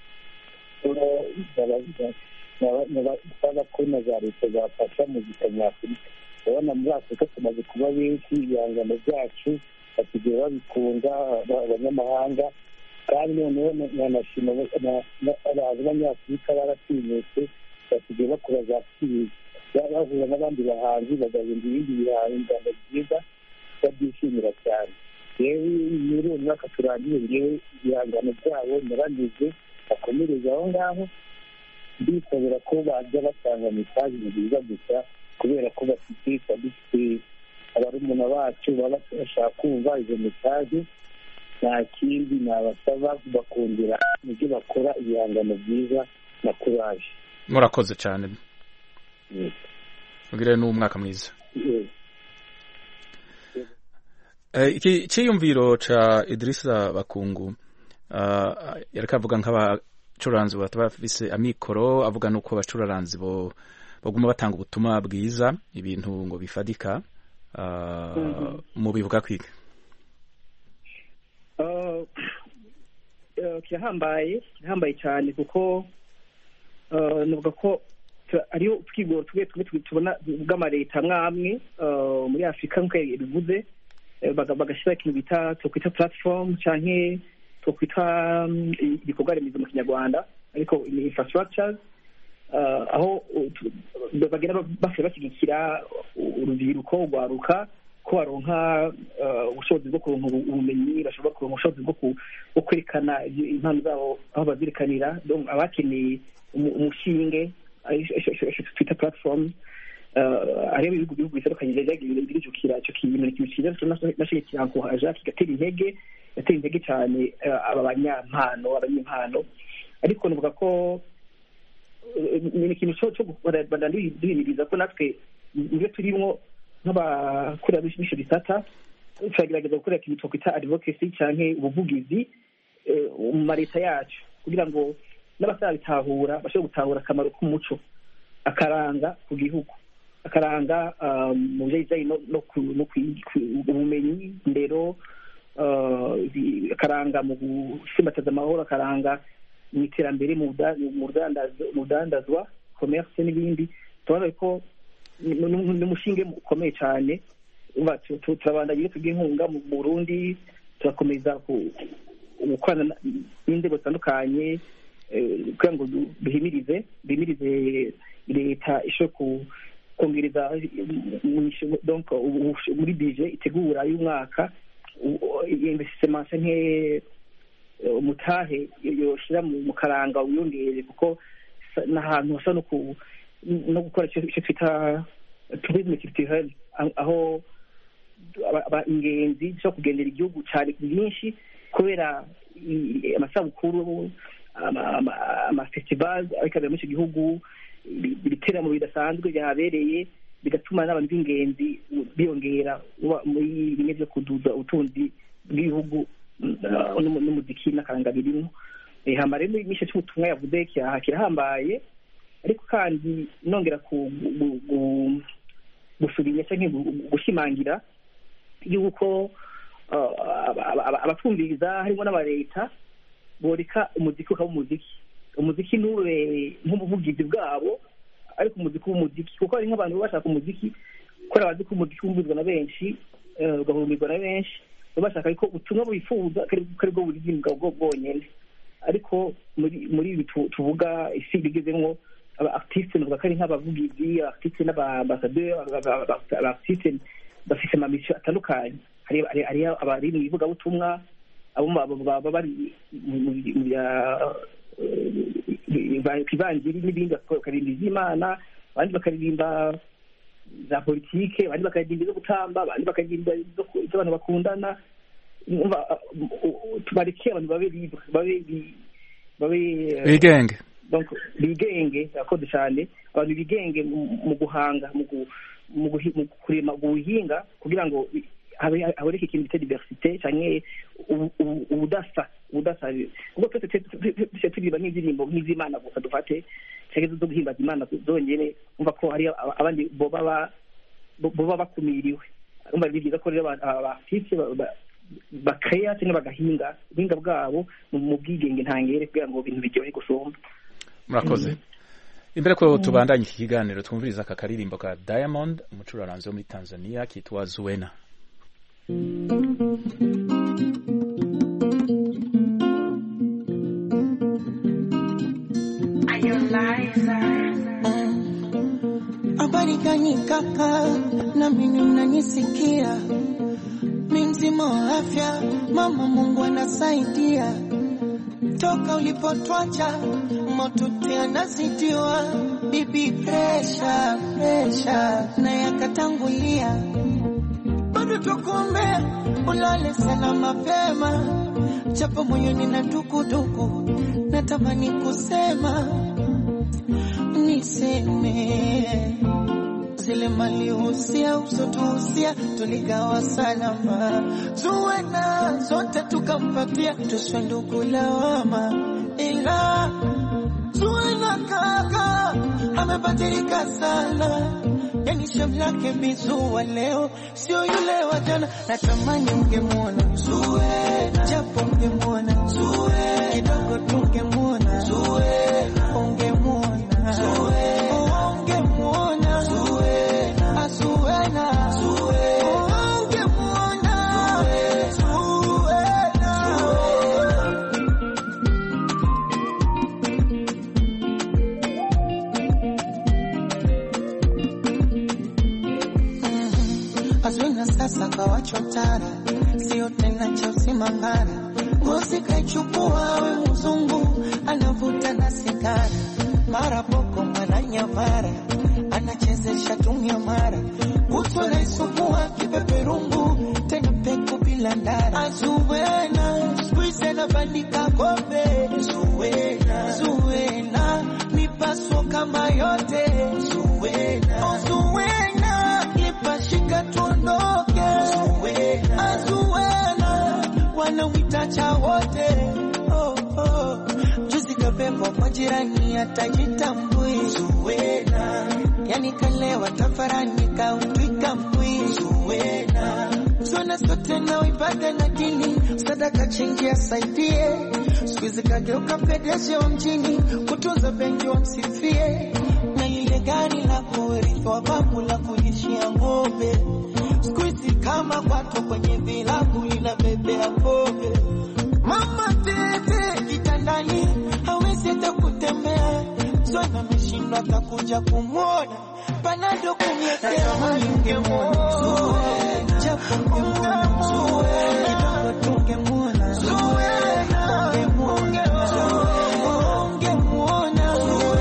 Nabasaba ko na za leta zafasha muzika nyafurika. Urabona muri Afurika tumaze kuba benshi, ibihangano byacu basigaye babikunda abanyamahanga, kandi noneho nanashima abantu b'abanyafurika baratinyutse basigaye bakora za filimi, bahura n'abandi bahanzi bagahimba ibindi bihangano byiza babyishimira cyane. Yewe muri uyu mwaka turangiye ngewe ibihangano byabo naranyuze bakomereza aho ngaho, ndisabira ko bajya batanga mesaje nziza gusa, kubera ko bafite dufite abarumuna bacu baba bashaka kumva izo mesaje. Nta kindi nabasaba bakundira ibyo bakora ibihangano byiza na kuraje. Murakoze cyane, mugire n'umwaka mwiza. Iki cyiyumviro ca Idrissa Bakungu yareka avuga nk'abacuranzi batafise amikoro, avuga nuko abacuranzi bo baguma batanga ubutumwa bwiza, ibintu ngo bifadika mu bivuga kwiga. kirahambaye kirahambaye cyane kuko nuvuga ko ariyo twigoro twe tubona bw'amareta amwe muri Afurika nk'uko bivuze, bagashyira ikintu bita twokwita platform canke twokwita ibikorwa remezo mu Kinyarwanda, ariko ni infrastructures, aho bagenda bafasha bashyigikira urubyiruko rwaruka ko baronka ubushobozi bwo kuronka ubumenyi, bashobora kuronka ubushobozi bwo kwerekana impano zabo aho bazirikanira. Abakeneye umushinge twita platform, hariho ibihugu bihugu bitandukanye byagiye birijukira icyo kintu, ni ikintu cyiza nashyigikiye kirankohaja kigatera intege gatera intege cyane aba banyampano abanyempano. Ariko nuvuga ko ni ikintu cyo duhimiriza ko natwe ibyo turimo nk'abakorera b'isho bisata turagerageza gukorera ikintu twakwita advocacy cyangwa ubuvugizi mu mareta yacu, kugira ngo n'abazabitahura bashobore gutahura akamaro k'umuco, akaranga ku gihugu, akaranga mu bijyanye no ubumenyi, ndero, akaranga mu gusimbataza amahoro, akaranga mu iterambere, mu rudandazwa, commerce n'ibindi. Tubona ko ni umushinge ukomeye cyane. Turabandanya tugira inkunga mu Burundi, turakomeza gukorana n'inzego zitandukanye kugira ngo duhimirize duhimirize leta ishobora kongereza muri bije itegura y'umwaka investissement nke umutahe yoshira mu karanga wiyongere, kuko n'ahantu hasa no gukora icyo twita tourisme culturel, aho ingenzi zishobora kugendera igihugu cyane byinshi kubera amasabukuru, amafestivals ariko abera muri icyo gihugu, ibiteramo bidasanzwe byahabereye, bigatuma n'abantu b'ingenzi biyongera muri bimwe byo kuduza ubutunzi bw'ibihugu n'umuziki n'akaranga birimo. Hama rero igice cy'ubutumwa yavuze kirahambaye, ariko kandi nongera gusubinya cyangwa gushimangira yuko abatwumviriza harimo n'abareta boreka umuziki ukaba umuziki umuziki ntube nk'ubuvugizi bwabo ariko umuziki w'umuziki kuko hari nk'abantu bashaka umuziki kubera bazi ko umuziki wumvizwa na benshi ugahumirwa na benshi bashaka ariko ubutumwa bifuza kari bwo buririmba bwo bwonyene ariko muri muri ibi tuvuga isi bigezemwo aba artiste nuvuga ko ari nk'abavugizi artiste n'abaambassadeur aba artiste bafise amamisho atandukanye hari hari abari mu bivuga butumwa abo baba bari mu ya ivanjiri n'ibindi bakaririmba ivy'Imana abandi bakaririmba za politike abandi bakaririmba zo gutamba abandi bakaririmba ivy'abantu bakundana tubareke abantu babe libre babe babe bigenge donc bigenge akode cyane abantu bigenge mu guhanga mu kurema guhinga kugira ngo haboneke ikintu bita diversite cyane ubudasa ubudasa ubwo twese turirimba nk'indirimbo nk'iz'Imana gusa dufate cyangwa zo guhimbaza Imana zonyene umva ko hari abandi boba boba bakumiriwe umva bigize ko rero abafite bakaya cyangwa bagahinga ubuhinga bwabo mu bwigenge ntangere kugira ngo ibintu biryohe gusumba. Murakoze. Imbere ko tubandanye iki kiganiro twumviriza aka karirimbo ka Diamond umucuraranzi wo muri Tanzania kitwa Zuwena. Habari gani kaka, na mimi mnanisikia? Mimi mzima wa afya, mama Mungu anasaidia. Toka ulipotwacha, moto tena zidiwa. Bibi pressure, pressure, na yakatangulia. Bado tukuombea, ulale sana mapema. Japo moyoni na dukuduku, natamani kusema niseme zile mali usia usotuhusia tuligawa salama. Zuwena zote tukampatia tuswenduku lawama. Ila Zuwena kaka amebadilika sana, yani shamlake bizuwa leo sio yule wa jana. Natamani ungemuona Zuwena, japo ungemuona Zuwena, kidogo tungemuona Zuwena, ungemuona Zuwena, ungemuona Zuwena, Zuwena, Zuwena, ungemuona Zuwena. Zuwena sasa kawachotara, sio tena cha usimangara. Ngozi kaichukua we mzungu, anavuta na sigara. Mara boko mara nyamara, anachezesha tumia mara. Uso na isukua kipeperungu, tena peku bila ndara. Zuwena, squeeze na bandika kombe. Zuwena, Zuwena, mipaso kama yote. Zuwena, oh Zuwena, lipashika tuondoke. Zuwena, Zuwena, wanawitacha wote. Oh, oh, juzi kabebo kwa jirani atajitambui. Zuwena, yani kalewa tafarani kautwika mbui. Zuwena, Zuwena sote na uipade na dini, sadaka chingia saidie. Squeeze kageuka pedeshe wa mjini, kutunza bengi wa msifie. Na ile gari la kurithi wa babu la kulishia ng'ombe. Squeeze kama watu kwenye vilabu inabebea pombe. Mama tete kitandani hawezi hata kutembea. Zuwena ameshindwa atakuja kumwona, panado kumletea. Ungemuona Zuwena, japo ungemuona Zuwena, kidogo tungemuona Zuwena, ungemuona Zuwena, ungemuona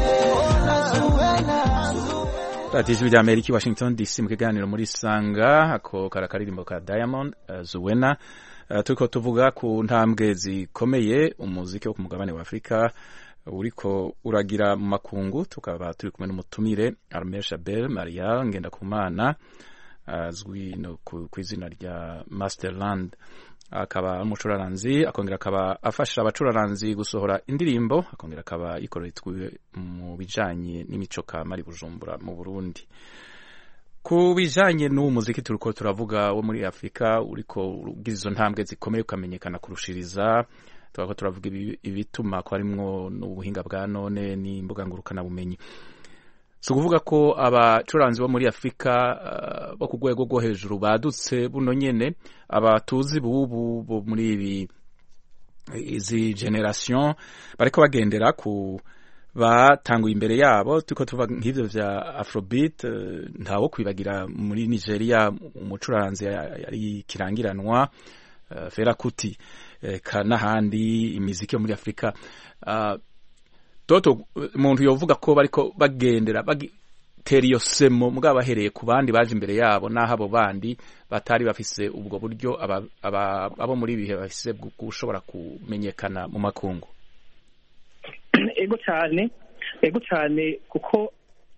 Zuwena. Radio Ijwi ry'Amerika Washington D C mu kiganiro muri Sanga ako karakaririmbo ka Diamond uh, Zuwena. Uh, turiko tuvuga ku ntambwe zikomeye umuziki wo ku mugabane wa Afrika uriko uragira mu makungu. Tukaba turi kumwe n'umutumire Armel Shabel Maria Ngendakumana azwi uh, no ku izina rya Masterland. Akaba umucuraranzi akongera akaba afasha abacuraranzi gusohora indirimbo, akongera akaba ikorera mu bijanye n'imico kamari Bujumbura mu Burundi. ku bijanye n'uwo muziki turiko turavuga wo muri Afrika uriko ugize izo ntambwe zikomeye ukamenyekana kurushiriza, twako turavuga ibituma ko harimwo n'ubuhinga bwa none n'imbuga ngurukana bumenyi. So kuvuga ko abacuranzi bo muri Afrika uh, bo ku rwego rwo hejuru badutse buno nyene, abatuzi bubu bo muri ibi izi generation bariko bagendera ku batanguye imbere yabo, tuko tuva nk'ivyo vya Afrobeat. Ntawo kwibagira muri Nigeria umucuranzi yari kirangiranwa uh, Fela Kuti, eh, kana handi imiziki yo muri Afrika. uh, Toto umuntu yovuga ko bariko bagendera bagitera iyo semo mugabo bahereye ku bandi baje imbere yabo, naho abo bandi batari bafise ubwo buryo aba, aba, abo muri bihe bafise gushobora kumenyekana mu makungu. Ego cyane, ego cyane kuko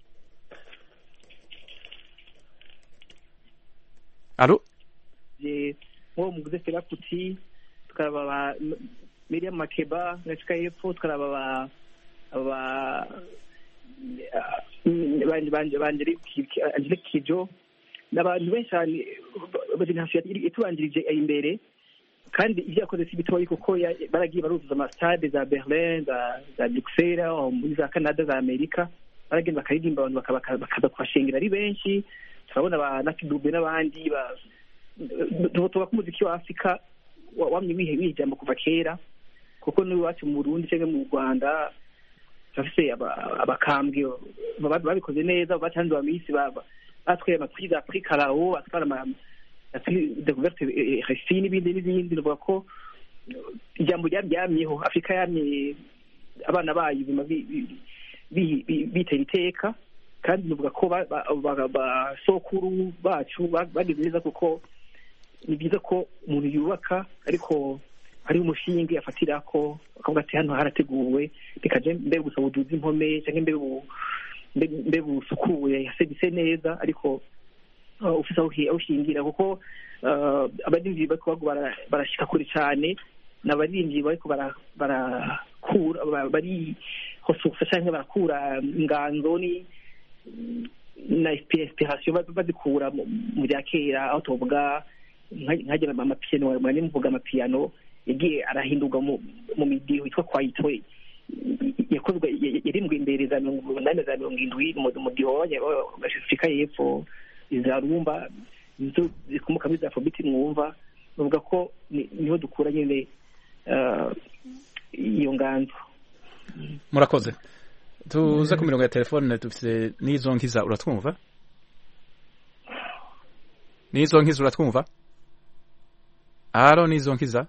Alo je wo muguze Fela Kuti, tukaraba ba Miriam Makeba na Chikayepo, tukaraba ba aba bandi bandi bandi Angelique Kidjo n'abantu benshi cyane itubanjirije imbere, kandi ibyo yakoze si bitoyi kuko baragiye baruzuza amastade za Berlin, za za Bruxelles, muri za Canada, za Amerika, baragenda bakaririmba abantu bakaza kubashengera ari benshi. Turabona ba Lucky Dube n'abandi ba tuba ku muziki wa Afrika wamye wihe wijambo kuva kera, kuko n'iwacu mu Burundi cyangwa mu Rwanda bafise abakambwe babikoze neza, batanze abamisi batwaye amatwi za Afrika lao, atwara ama découverte récine n'ibindi n'ibindi. Nuvuga ko ijambo ryamyeho, Afrika yamye abana bayo bitera iteka, kandi nuvuga ko basokuru bacu bagize neza, kuko ni byiza ko umuntu yubaka ariko hari umushinge afatira ko akavuga ati hano harateguwe, bikaje mbe gusaba uduzi impome cyangwa mbe mbe busukuye yasedise neza, ariko ufisa ushingira, kuko abarinzi bariko barashika kuri cyane, n'abarinzi bariko barakura bari hosuka cyangwa barakura inganzo ni na inspiration bazikura mu bya kera, aho tuvuga nkagera amapiano, mwari muvuga amapiano yagiye arahinduka mu midiho yitwa kwaito, yakozwe yarimbwe imbere za mirongo inani za mirongo indwi mu mudiho wa Afrika y'Epfo, izarumba nizo zikomoka muri Afrobeat mwumva. Nuvuga ko niho dukura nyine iyo nganzo. Murakoze. Tuza ku mirongo ya telefone dufite Nizo Nkiza, uratwumva? Nizo Nkiza uratwumva? Aro Nizo Nkiza?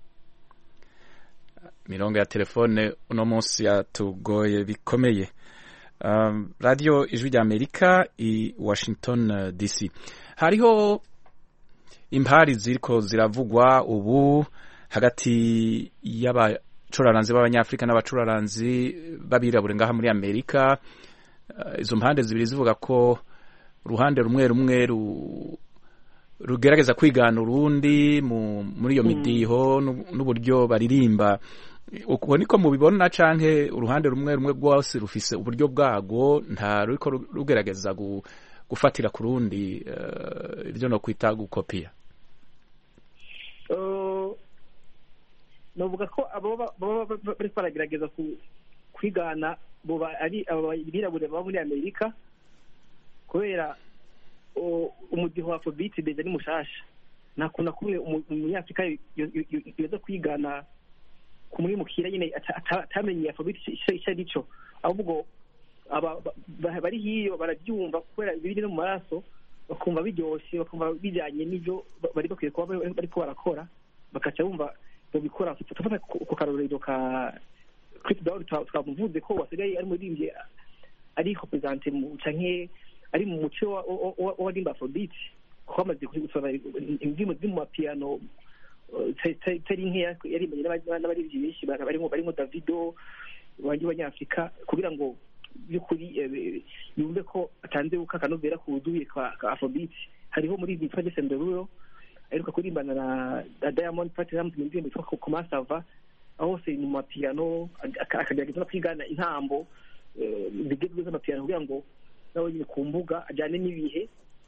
Mirongo ya telefone uno munsi yatugoye bikomeye. Um, Radio Ijwi rya Amerika i Washington D C. Hariho impari ziriko ziravugwa ubu hagati y'abacuraranzi b'abanyafrika n'abacuraranzi babirabure ngaha muri Amerika. Uh, izo mpande zibiri zivuga ko uruhande rumwe rumwe ru rugerageza kwigana urundi muri iyo midiho n'uburyo baririmba. Uko niko mubibona canke uruhande rumwe rumwe rwose rufise uburyo bwago, nta ruriko rugerageza gufatira ku rundi ibyo no kwita gukopia? Novuga ko abo bari baragerageza kwigana bo ari abirabure baba muri Amerika, kubera umudiho wa Afrobeat beza ni mushasha, nakuna kumwe umunyafrika yoza kwigana kumuri mukira nyine atamenye Afrobeat icyo arico, ahubwo bari hiyo barabyumva kubera biri no mu maraso, bakumva biryoshe, bakumva bijanye n'ibyo bari bakwiye kuba bari ko barakora, bakaca bumva bikora. Tufata ku karorero ka Chris Brown, twamuvuze ko wasigaye ari muri ari represente mu canke ari mu muco wa dimba Afrobeat, ko amaze gusora indimo mu mapiano tari nkeya yarimenye n'abarivyi benshi barimo barimo Davido wanjye w'Abanyafrika, kugira ngo byukuri yumve ko atanze ukakanovera ku duye kwa Afrobeat. Hariho muri bitwa Descendero ariko kurimbana na Diamond Platinum mu ndirimbo yitwa Comment ça va, aho se mu mapiano akagerageza kwigana intambo bigezwe z'amapiano kugira ngo nawe nyine ku mbuga ajyane n'ibihe,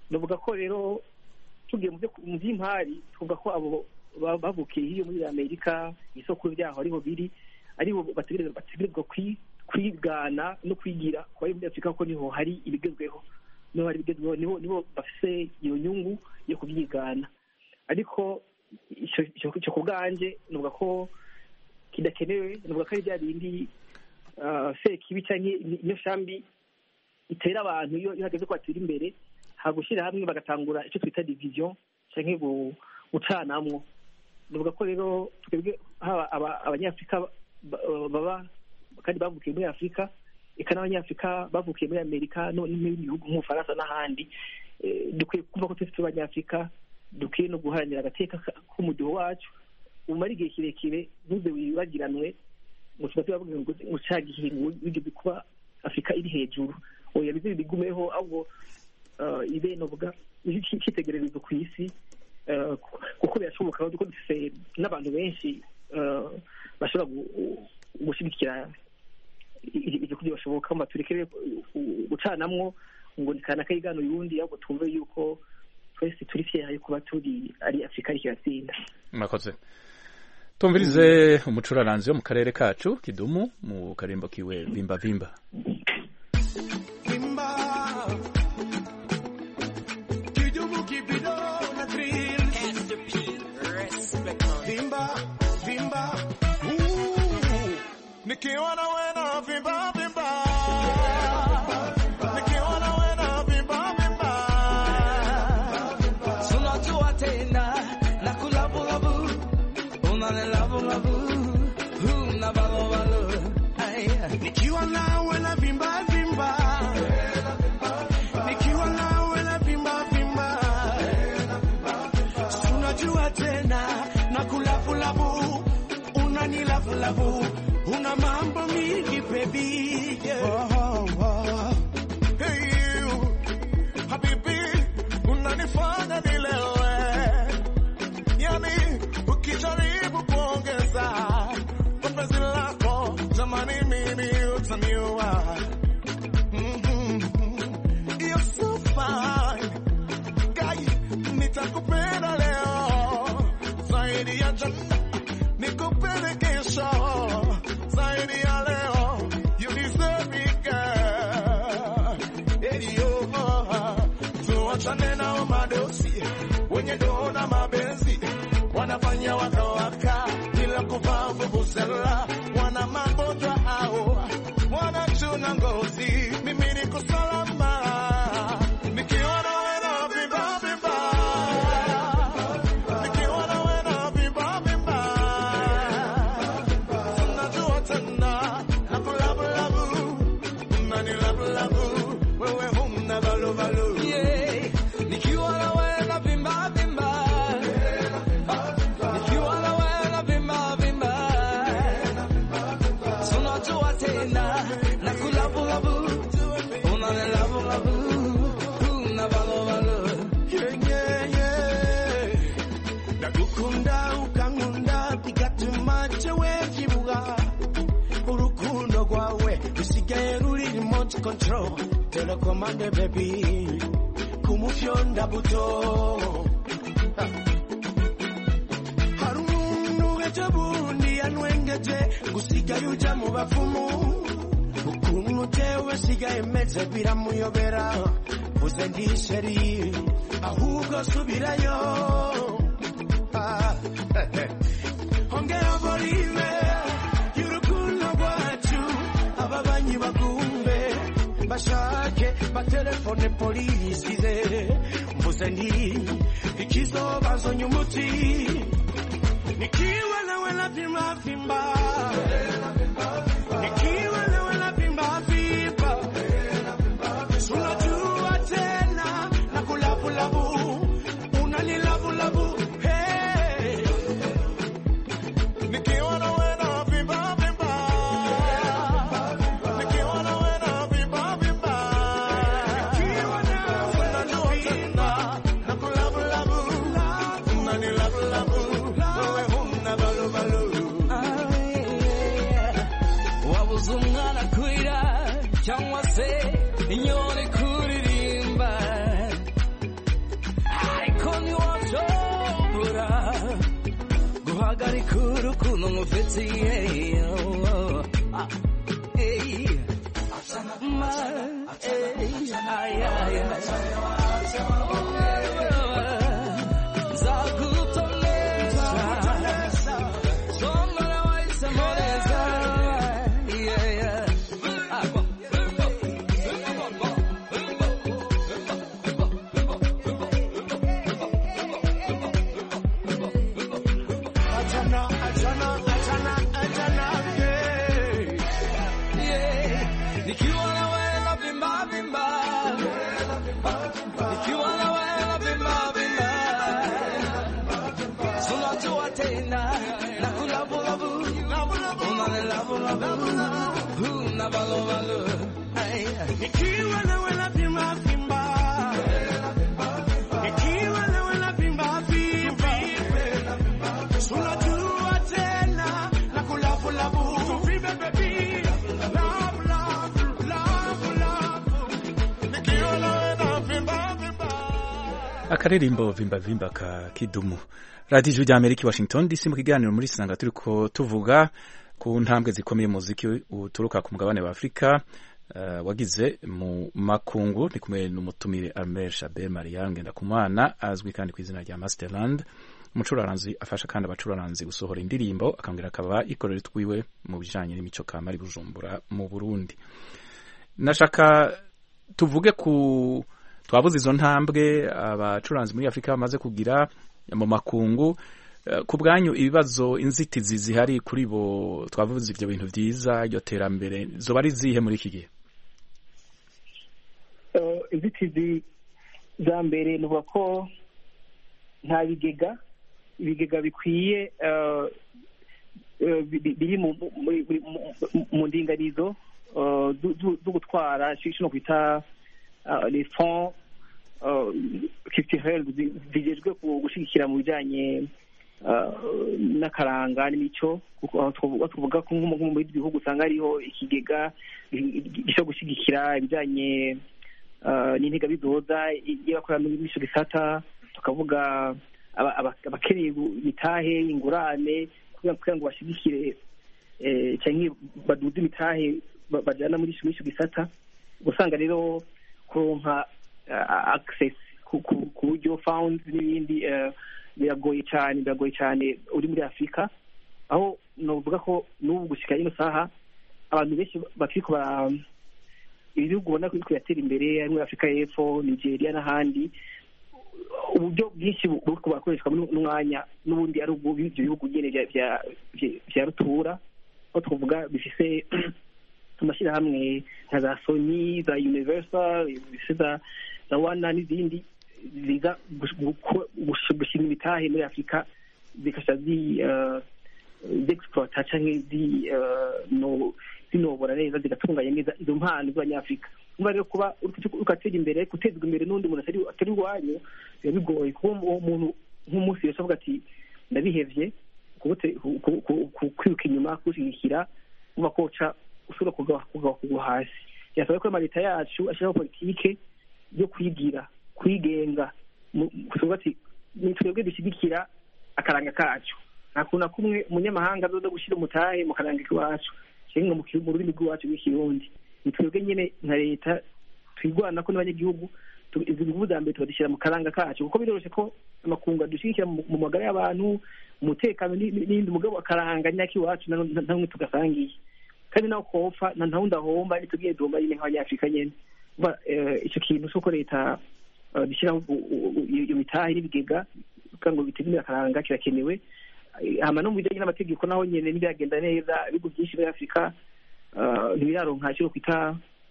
bavuga ko rero tugiye mu by'impari tuvuga ko abo bavukiye hiyo muri Amerika isoko ryaho ariho biri ariho bategerezwa kwigana no kwigira kwa muri Afrika ko niho hari ibigezweho niho hari ibigezweho niho niho bafise iyo nyungu yo kubyigana ariko icyo kubwanje nuvuga ko kidakenewe nuvuga ko ari bya bindi fake ibi cyangwa iyo shambi itera abantu iyo hageze ko atira imbere hagushyira hamwe bagatangura icyo twita division cyangwa gucanamwo nuvuga ko rero twebwe abanyafurika baba kandi bavukiye muri Afurika eka n'abanyafurika bavukiye muri Amerika no n'ibindi bihugu nk'Ubufaransa n'ahandi dukwiye kumva ko twese abanyafurika dukwiye no guharanira agateka k'umudiho wacu umara igihe kirekire ntuze wibagiranwe mu kibazo bavuga ngo mu cyagihe wigeze kuba Afurika iri hejuru oya bize bigumeho ahubwo ibe novuga cyitegererezo ku isi kuko birashoboka ko dufite n'abantu benshi bashobora gushyigikira ibyo kugira bashoboka mu tureke gucanamwo ngo ni kana kayigano yundi ahubwo twumve yuko twese turi fier yo kuba turi ari Afurika ikiratsinda. Murakoze. Tumvirize umucuraranzi wo mu karere kacu Kidumu mu karimbo kiwe Vimba Vimba. Vimba Kidumu kibido na drill S P respect Vimba Vimba Ooh nikiwa na wena vimba vimba nikiwa na wena vimba vimba sunajua tena na kulabu labu unale labu labu una balo balo nikiwa na wena vimba vimba nikiwa na wena vimba vimba sunajua tena na kulabu labu unani labu labu una mambo mingi baby yeah. Oh, oh. Hey you habibi unanifanya nilewe yani ukijaribu kuongeza penzi lako jamani mimi utaniua mm-hmm. You're so fine guy nitakupenda leo zaidi ya jana nikupende kesho zaidi ya leo you deserve it girl edio tuachane na madosi wenye dona mabenzi wanafanya waka waka bila kuvaa vuvuzela wana magonjwa hao wanachuna ngozi mimi niko salama nikiona wewe vimba vimba nikiona wewe vimba vimba unajua tena na kulabu labu nani labu labu wewe huna balo balo yeah nikiona wewe vimba vimba control telecommande baby kumufyonda buto harunu ejabundi yanwengeje gusigaye uja mu bafumu ukuntu tewe sigaye meze biramuyobera vuze ndisheri ahubwo subirayo ongera bolive y'urukundo rwacu ababanyi bagumbe bashake batelefone polisi ze mvuze ndi ikizobazonye umuti nikiwa nawe na vimba vimba nikiwa nawe na vimba vimba sunajua tena na kulabu labu unani labu labu hey nikiwa nawe na vimba vimba nikiwa nawe na vimba vimba nikiwa nawe sunajua tena na kulabu labu unani labu labu wewe huna balo balo wabuze umwana kurira cyangwa se inyoni kuririmba ari kurukundo ngufitiye akaririmbo vimba vimba ka Kidumu. Radio Ijwi ry'Amerika i Washington D C mu kiganiro muri Sanga turiko tuvuga ku ntambwe zikomeye muziki uturuka ku mugabane wa Afrika uh, wagize mu makungu. Ni kumwe n'umutumire Armel Shaber Mariam Ngendakumana azwi kandi ku izina rya Masterland, umucuraranzi afasha kandi abacuraranzi gusohora indirimbo akambwira akaba ikorera twiwe mu bijanye n'imico kama ari Bujumbura mu Burundi. Nashaka tuvuge ku twabuze izo ntambwe abacuranzi muri Afrika bamaze kugira mu makungu. Ku bwanyu ibibazo inzitizi zihari kuri bo twavuze ivyo bintu vyiza iryo terambere zoba ari zihe muri iki gihe? Inzitizi za mbere nuvuga ko nta bigega ibigega bikwiye biri mu ndinganizo zo gutwara no kwita les fonds culturels zijejwe gushigikira mu bijanye n'akaranga n'imico, kuko tuvuga ko nko mu bihugu usanga hariho ikigega gishobora gushigikira ibijanye n'intega bizoza y'abakora muri ico gisata. Tukavuga abakeneye imitahe ingurane kugira ngo bashigikire canke baduze imitahe bajana muri ico gisata. Usanga rero kuronka access ku buryo funds n'ibindi biragoye cyane biragoye cyane uri muri Afrika, aho novuga ko n'ubu gushika ino saha abantu benshi bakiko bara ibihugu ubona ko yatera imbere muri Afrika y'Epfo, Nigeria n'ahandi, uburyo bwinshi buriko bakoreshwa n'umwanya n'ubundi ari ubwo ibyo bihugu nyene vya vya rutura, aho tuvuga bifise amashyirahamwe nka za Sony, za Universal, bifise za za Wana n'izindi ziza gushinga imitahe muri Afrika zikasha zi z'exploiter canke zi zinobora neza zigatunganya neza izo mpano z'Abanyafrika. Umva rero kuba ukatera imbere gutezwa imbere n'undi muntu atari atari wanyu biba bigoye, kuba umuntu nk'umunsi yashoboka ati ndabihevye kwiruka inyuma kushigikira umva koca usura kugawa kugwa hasi. Yasaba ko amaleta yacu ashiraho politike yo kwigira kwigenga kuvuga ati nitwebwe dushigikira akaranga kacu, nakuna kumwe umunyamahanga azoza gushira umutahe mu karanga k'iwacu cyangwa mu rurimi rw'iwacu rw'ikirundi. Nitwebwe nyene nka leta twigwana ko n'abanyagihugu izinguvu za mbere tubadishira mu karanga kacu, kuko biroroshe ko amakungu dushigikira mu magara y'abantu, umutekano n'indi mugabo akaranga nyaki iwacu namwe tugasangiye kandi naho kopfa na ntawundi ahomba nitubwiye domba nyine nk'Abanyafrika nyene. Icyo kintu cy'uko leta dushyiraho iyo mitahe n'ibigega kugira ngo bitegure akaranga kirakenewe. Hama no mu bijyanye n'amategeko naho nyene ntibyagenda neza, ibihugu byinshi muri Afrika ntibiraronka cyo kwita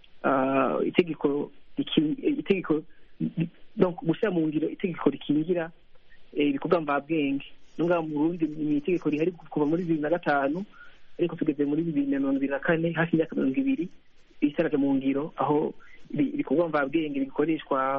itegeko itegeko donc gushyira mu ngiro itegeko rikingira ibikorwa mvabwenge. Nunga mu Burundi ni itegeko rihari kuva muri bibiri na gatanu, ariko tugeze muri bibiri na mirongo ibiri na kane hafi y'imyaka mirongo ibiri bisaraje mu ngiro, aho ibikorwa mvabwenge bikoreshwa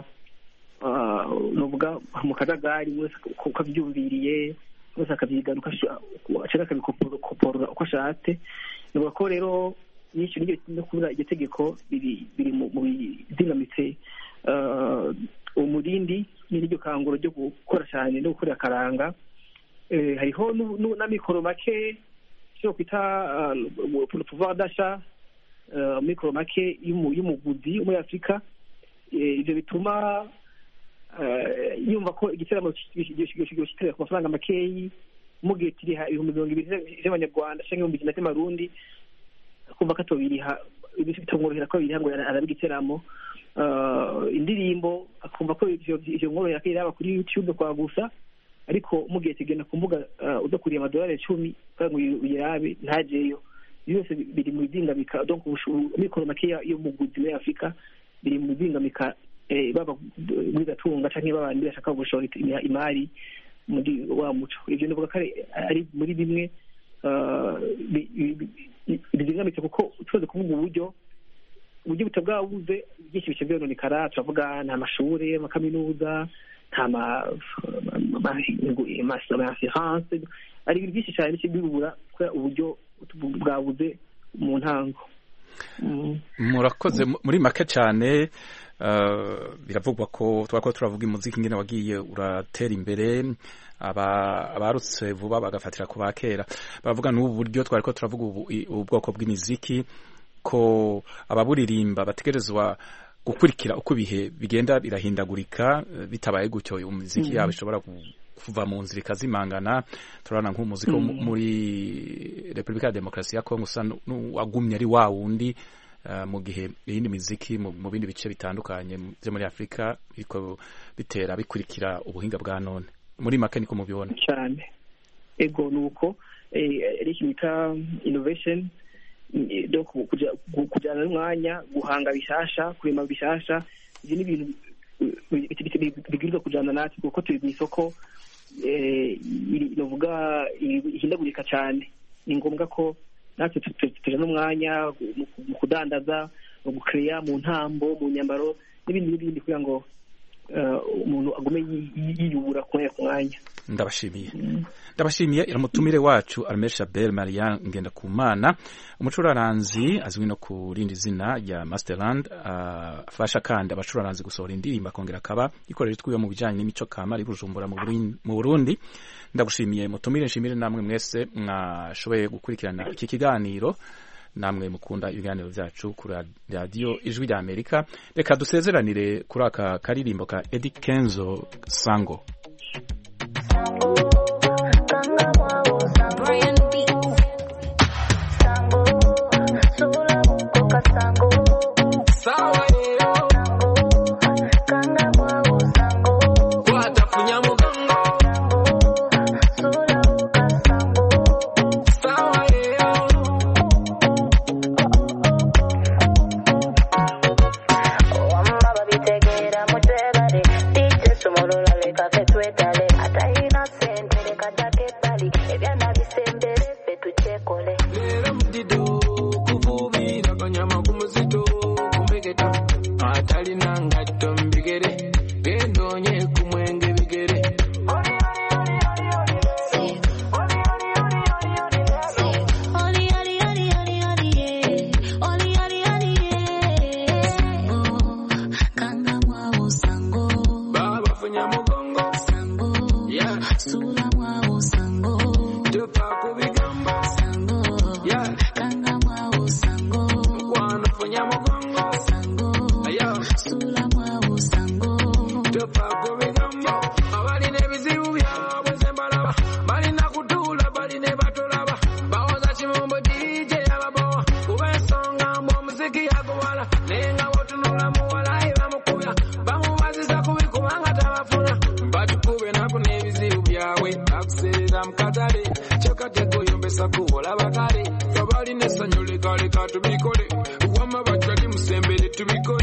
novuga mu kajagari wese uko abyumviriye wese akabyigaruka ashaka akabikoporora uko ashatse. Nuvuga ko rero nyinshi no kubura iryo tegeko biri mu bidinamitse umurindi n'iryo kanguro ryo gukora cyane no gukorera akaranga hariho n'amikoro make cyo kwita pouvoir d'achat, amikoro make y'umuguzi muri Afurika. Ibyo bituma yumva ko igiteramo gishobora ku mafaranga makeyi mu gihe kiriha ibihumbi mirongo ibiri by'abanyarwanda cyangwa ibihumbi ijana by'amarundi, kumva ko atobiriha bitamworohera ko biriha ngo arabe igiteramo. Indirimbo akumva ko ivyo mworohera ko iraba kuri YouTube kwa gusa, ariko mu gihe kigenda ku mbuga udakuriye amadolari icumi kugira ngo uyirabe ntajeyo. Byose biri mu bizingamika, donc amikoro makeya yo mu guzi muri Afurika biri mu bizingamika baba muri gatunga canke babandi bashaka gushora imari muri wa muco. Ivyo ndavuga ko ari muri bimwe bizingamitse, kuko tuze kuvuga uburyo uburyo butabwabuze byinshi bice byononekara. Turavuga nta mashure, amakaminuza, nta ma-assurance, ari ibintu byinshi cyane bibura kubera uburyo bwabuze mu ntango. Murakoze. Muri make cyane biravugwa ko twako turavuga umuziki ngene wagiye uratera imbere, abarutse vuba bagafatira ku bakera. Bavuga n'ubu buryo twari ko turavuga ubwoko bw'imiziki ko ababuririmba bategerezwa gukurikira uko ibihe bigenda birahindagurika, bitabaye gutyo umuziki yabo ishobora kuva mu nzira ikazimangana. Turabona nk'umuziki wo muri Repubulika ya Demokarasi ya Kongo usa n'uwagumye ari wa wundi, mu gihe iyindi miziki mu bindi bice bitandukanye byo muri Afurika biko bitera bikurikira ubuhinga bwa none. Muri make niko mubibona cyane. Ego nuko ari kimita innovation, donc kujana n'umwanya, guhanga bishasha, kurema bishasha. Ibyo ni ibintu bigirwa kujana natwe kuko turi mu isoko novuga ihindagurika cyane. Ni ngombwa ko natwe tujana n'umwanya mu kudandaza, mu gukreya, mu ntambo, mu nyambaro n'ibindi n'ibindi kugira ngo umuntu agume yiyubura ku mwanya. Ndabashimiye ndabashimiye iramutumire wacu Armel Shabel Marian Ngendakumana, umucuraranzi azwi no ku rindi zina rya Masterland, afasha kandi abacuraranzi gusohora indirimbo akongera akaba ikorera twiwe mu bijanye n'imico kama ari Bujumbura mu Burundi. Ndagushimiye mutumire, nshimire namwe mwese mwashoboye gukurikirana iki kiganiro, namwe mukunda ibiganiro byacu kuri radio Ijwi rya Amerika. Reka dusezeranire kuri aka karirimbo ka Eddie Kenzo Sango. To be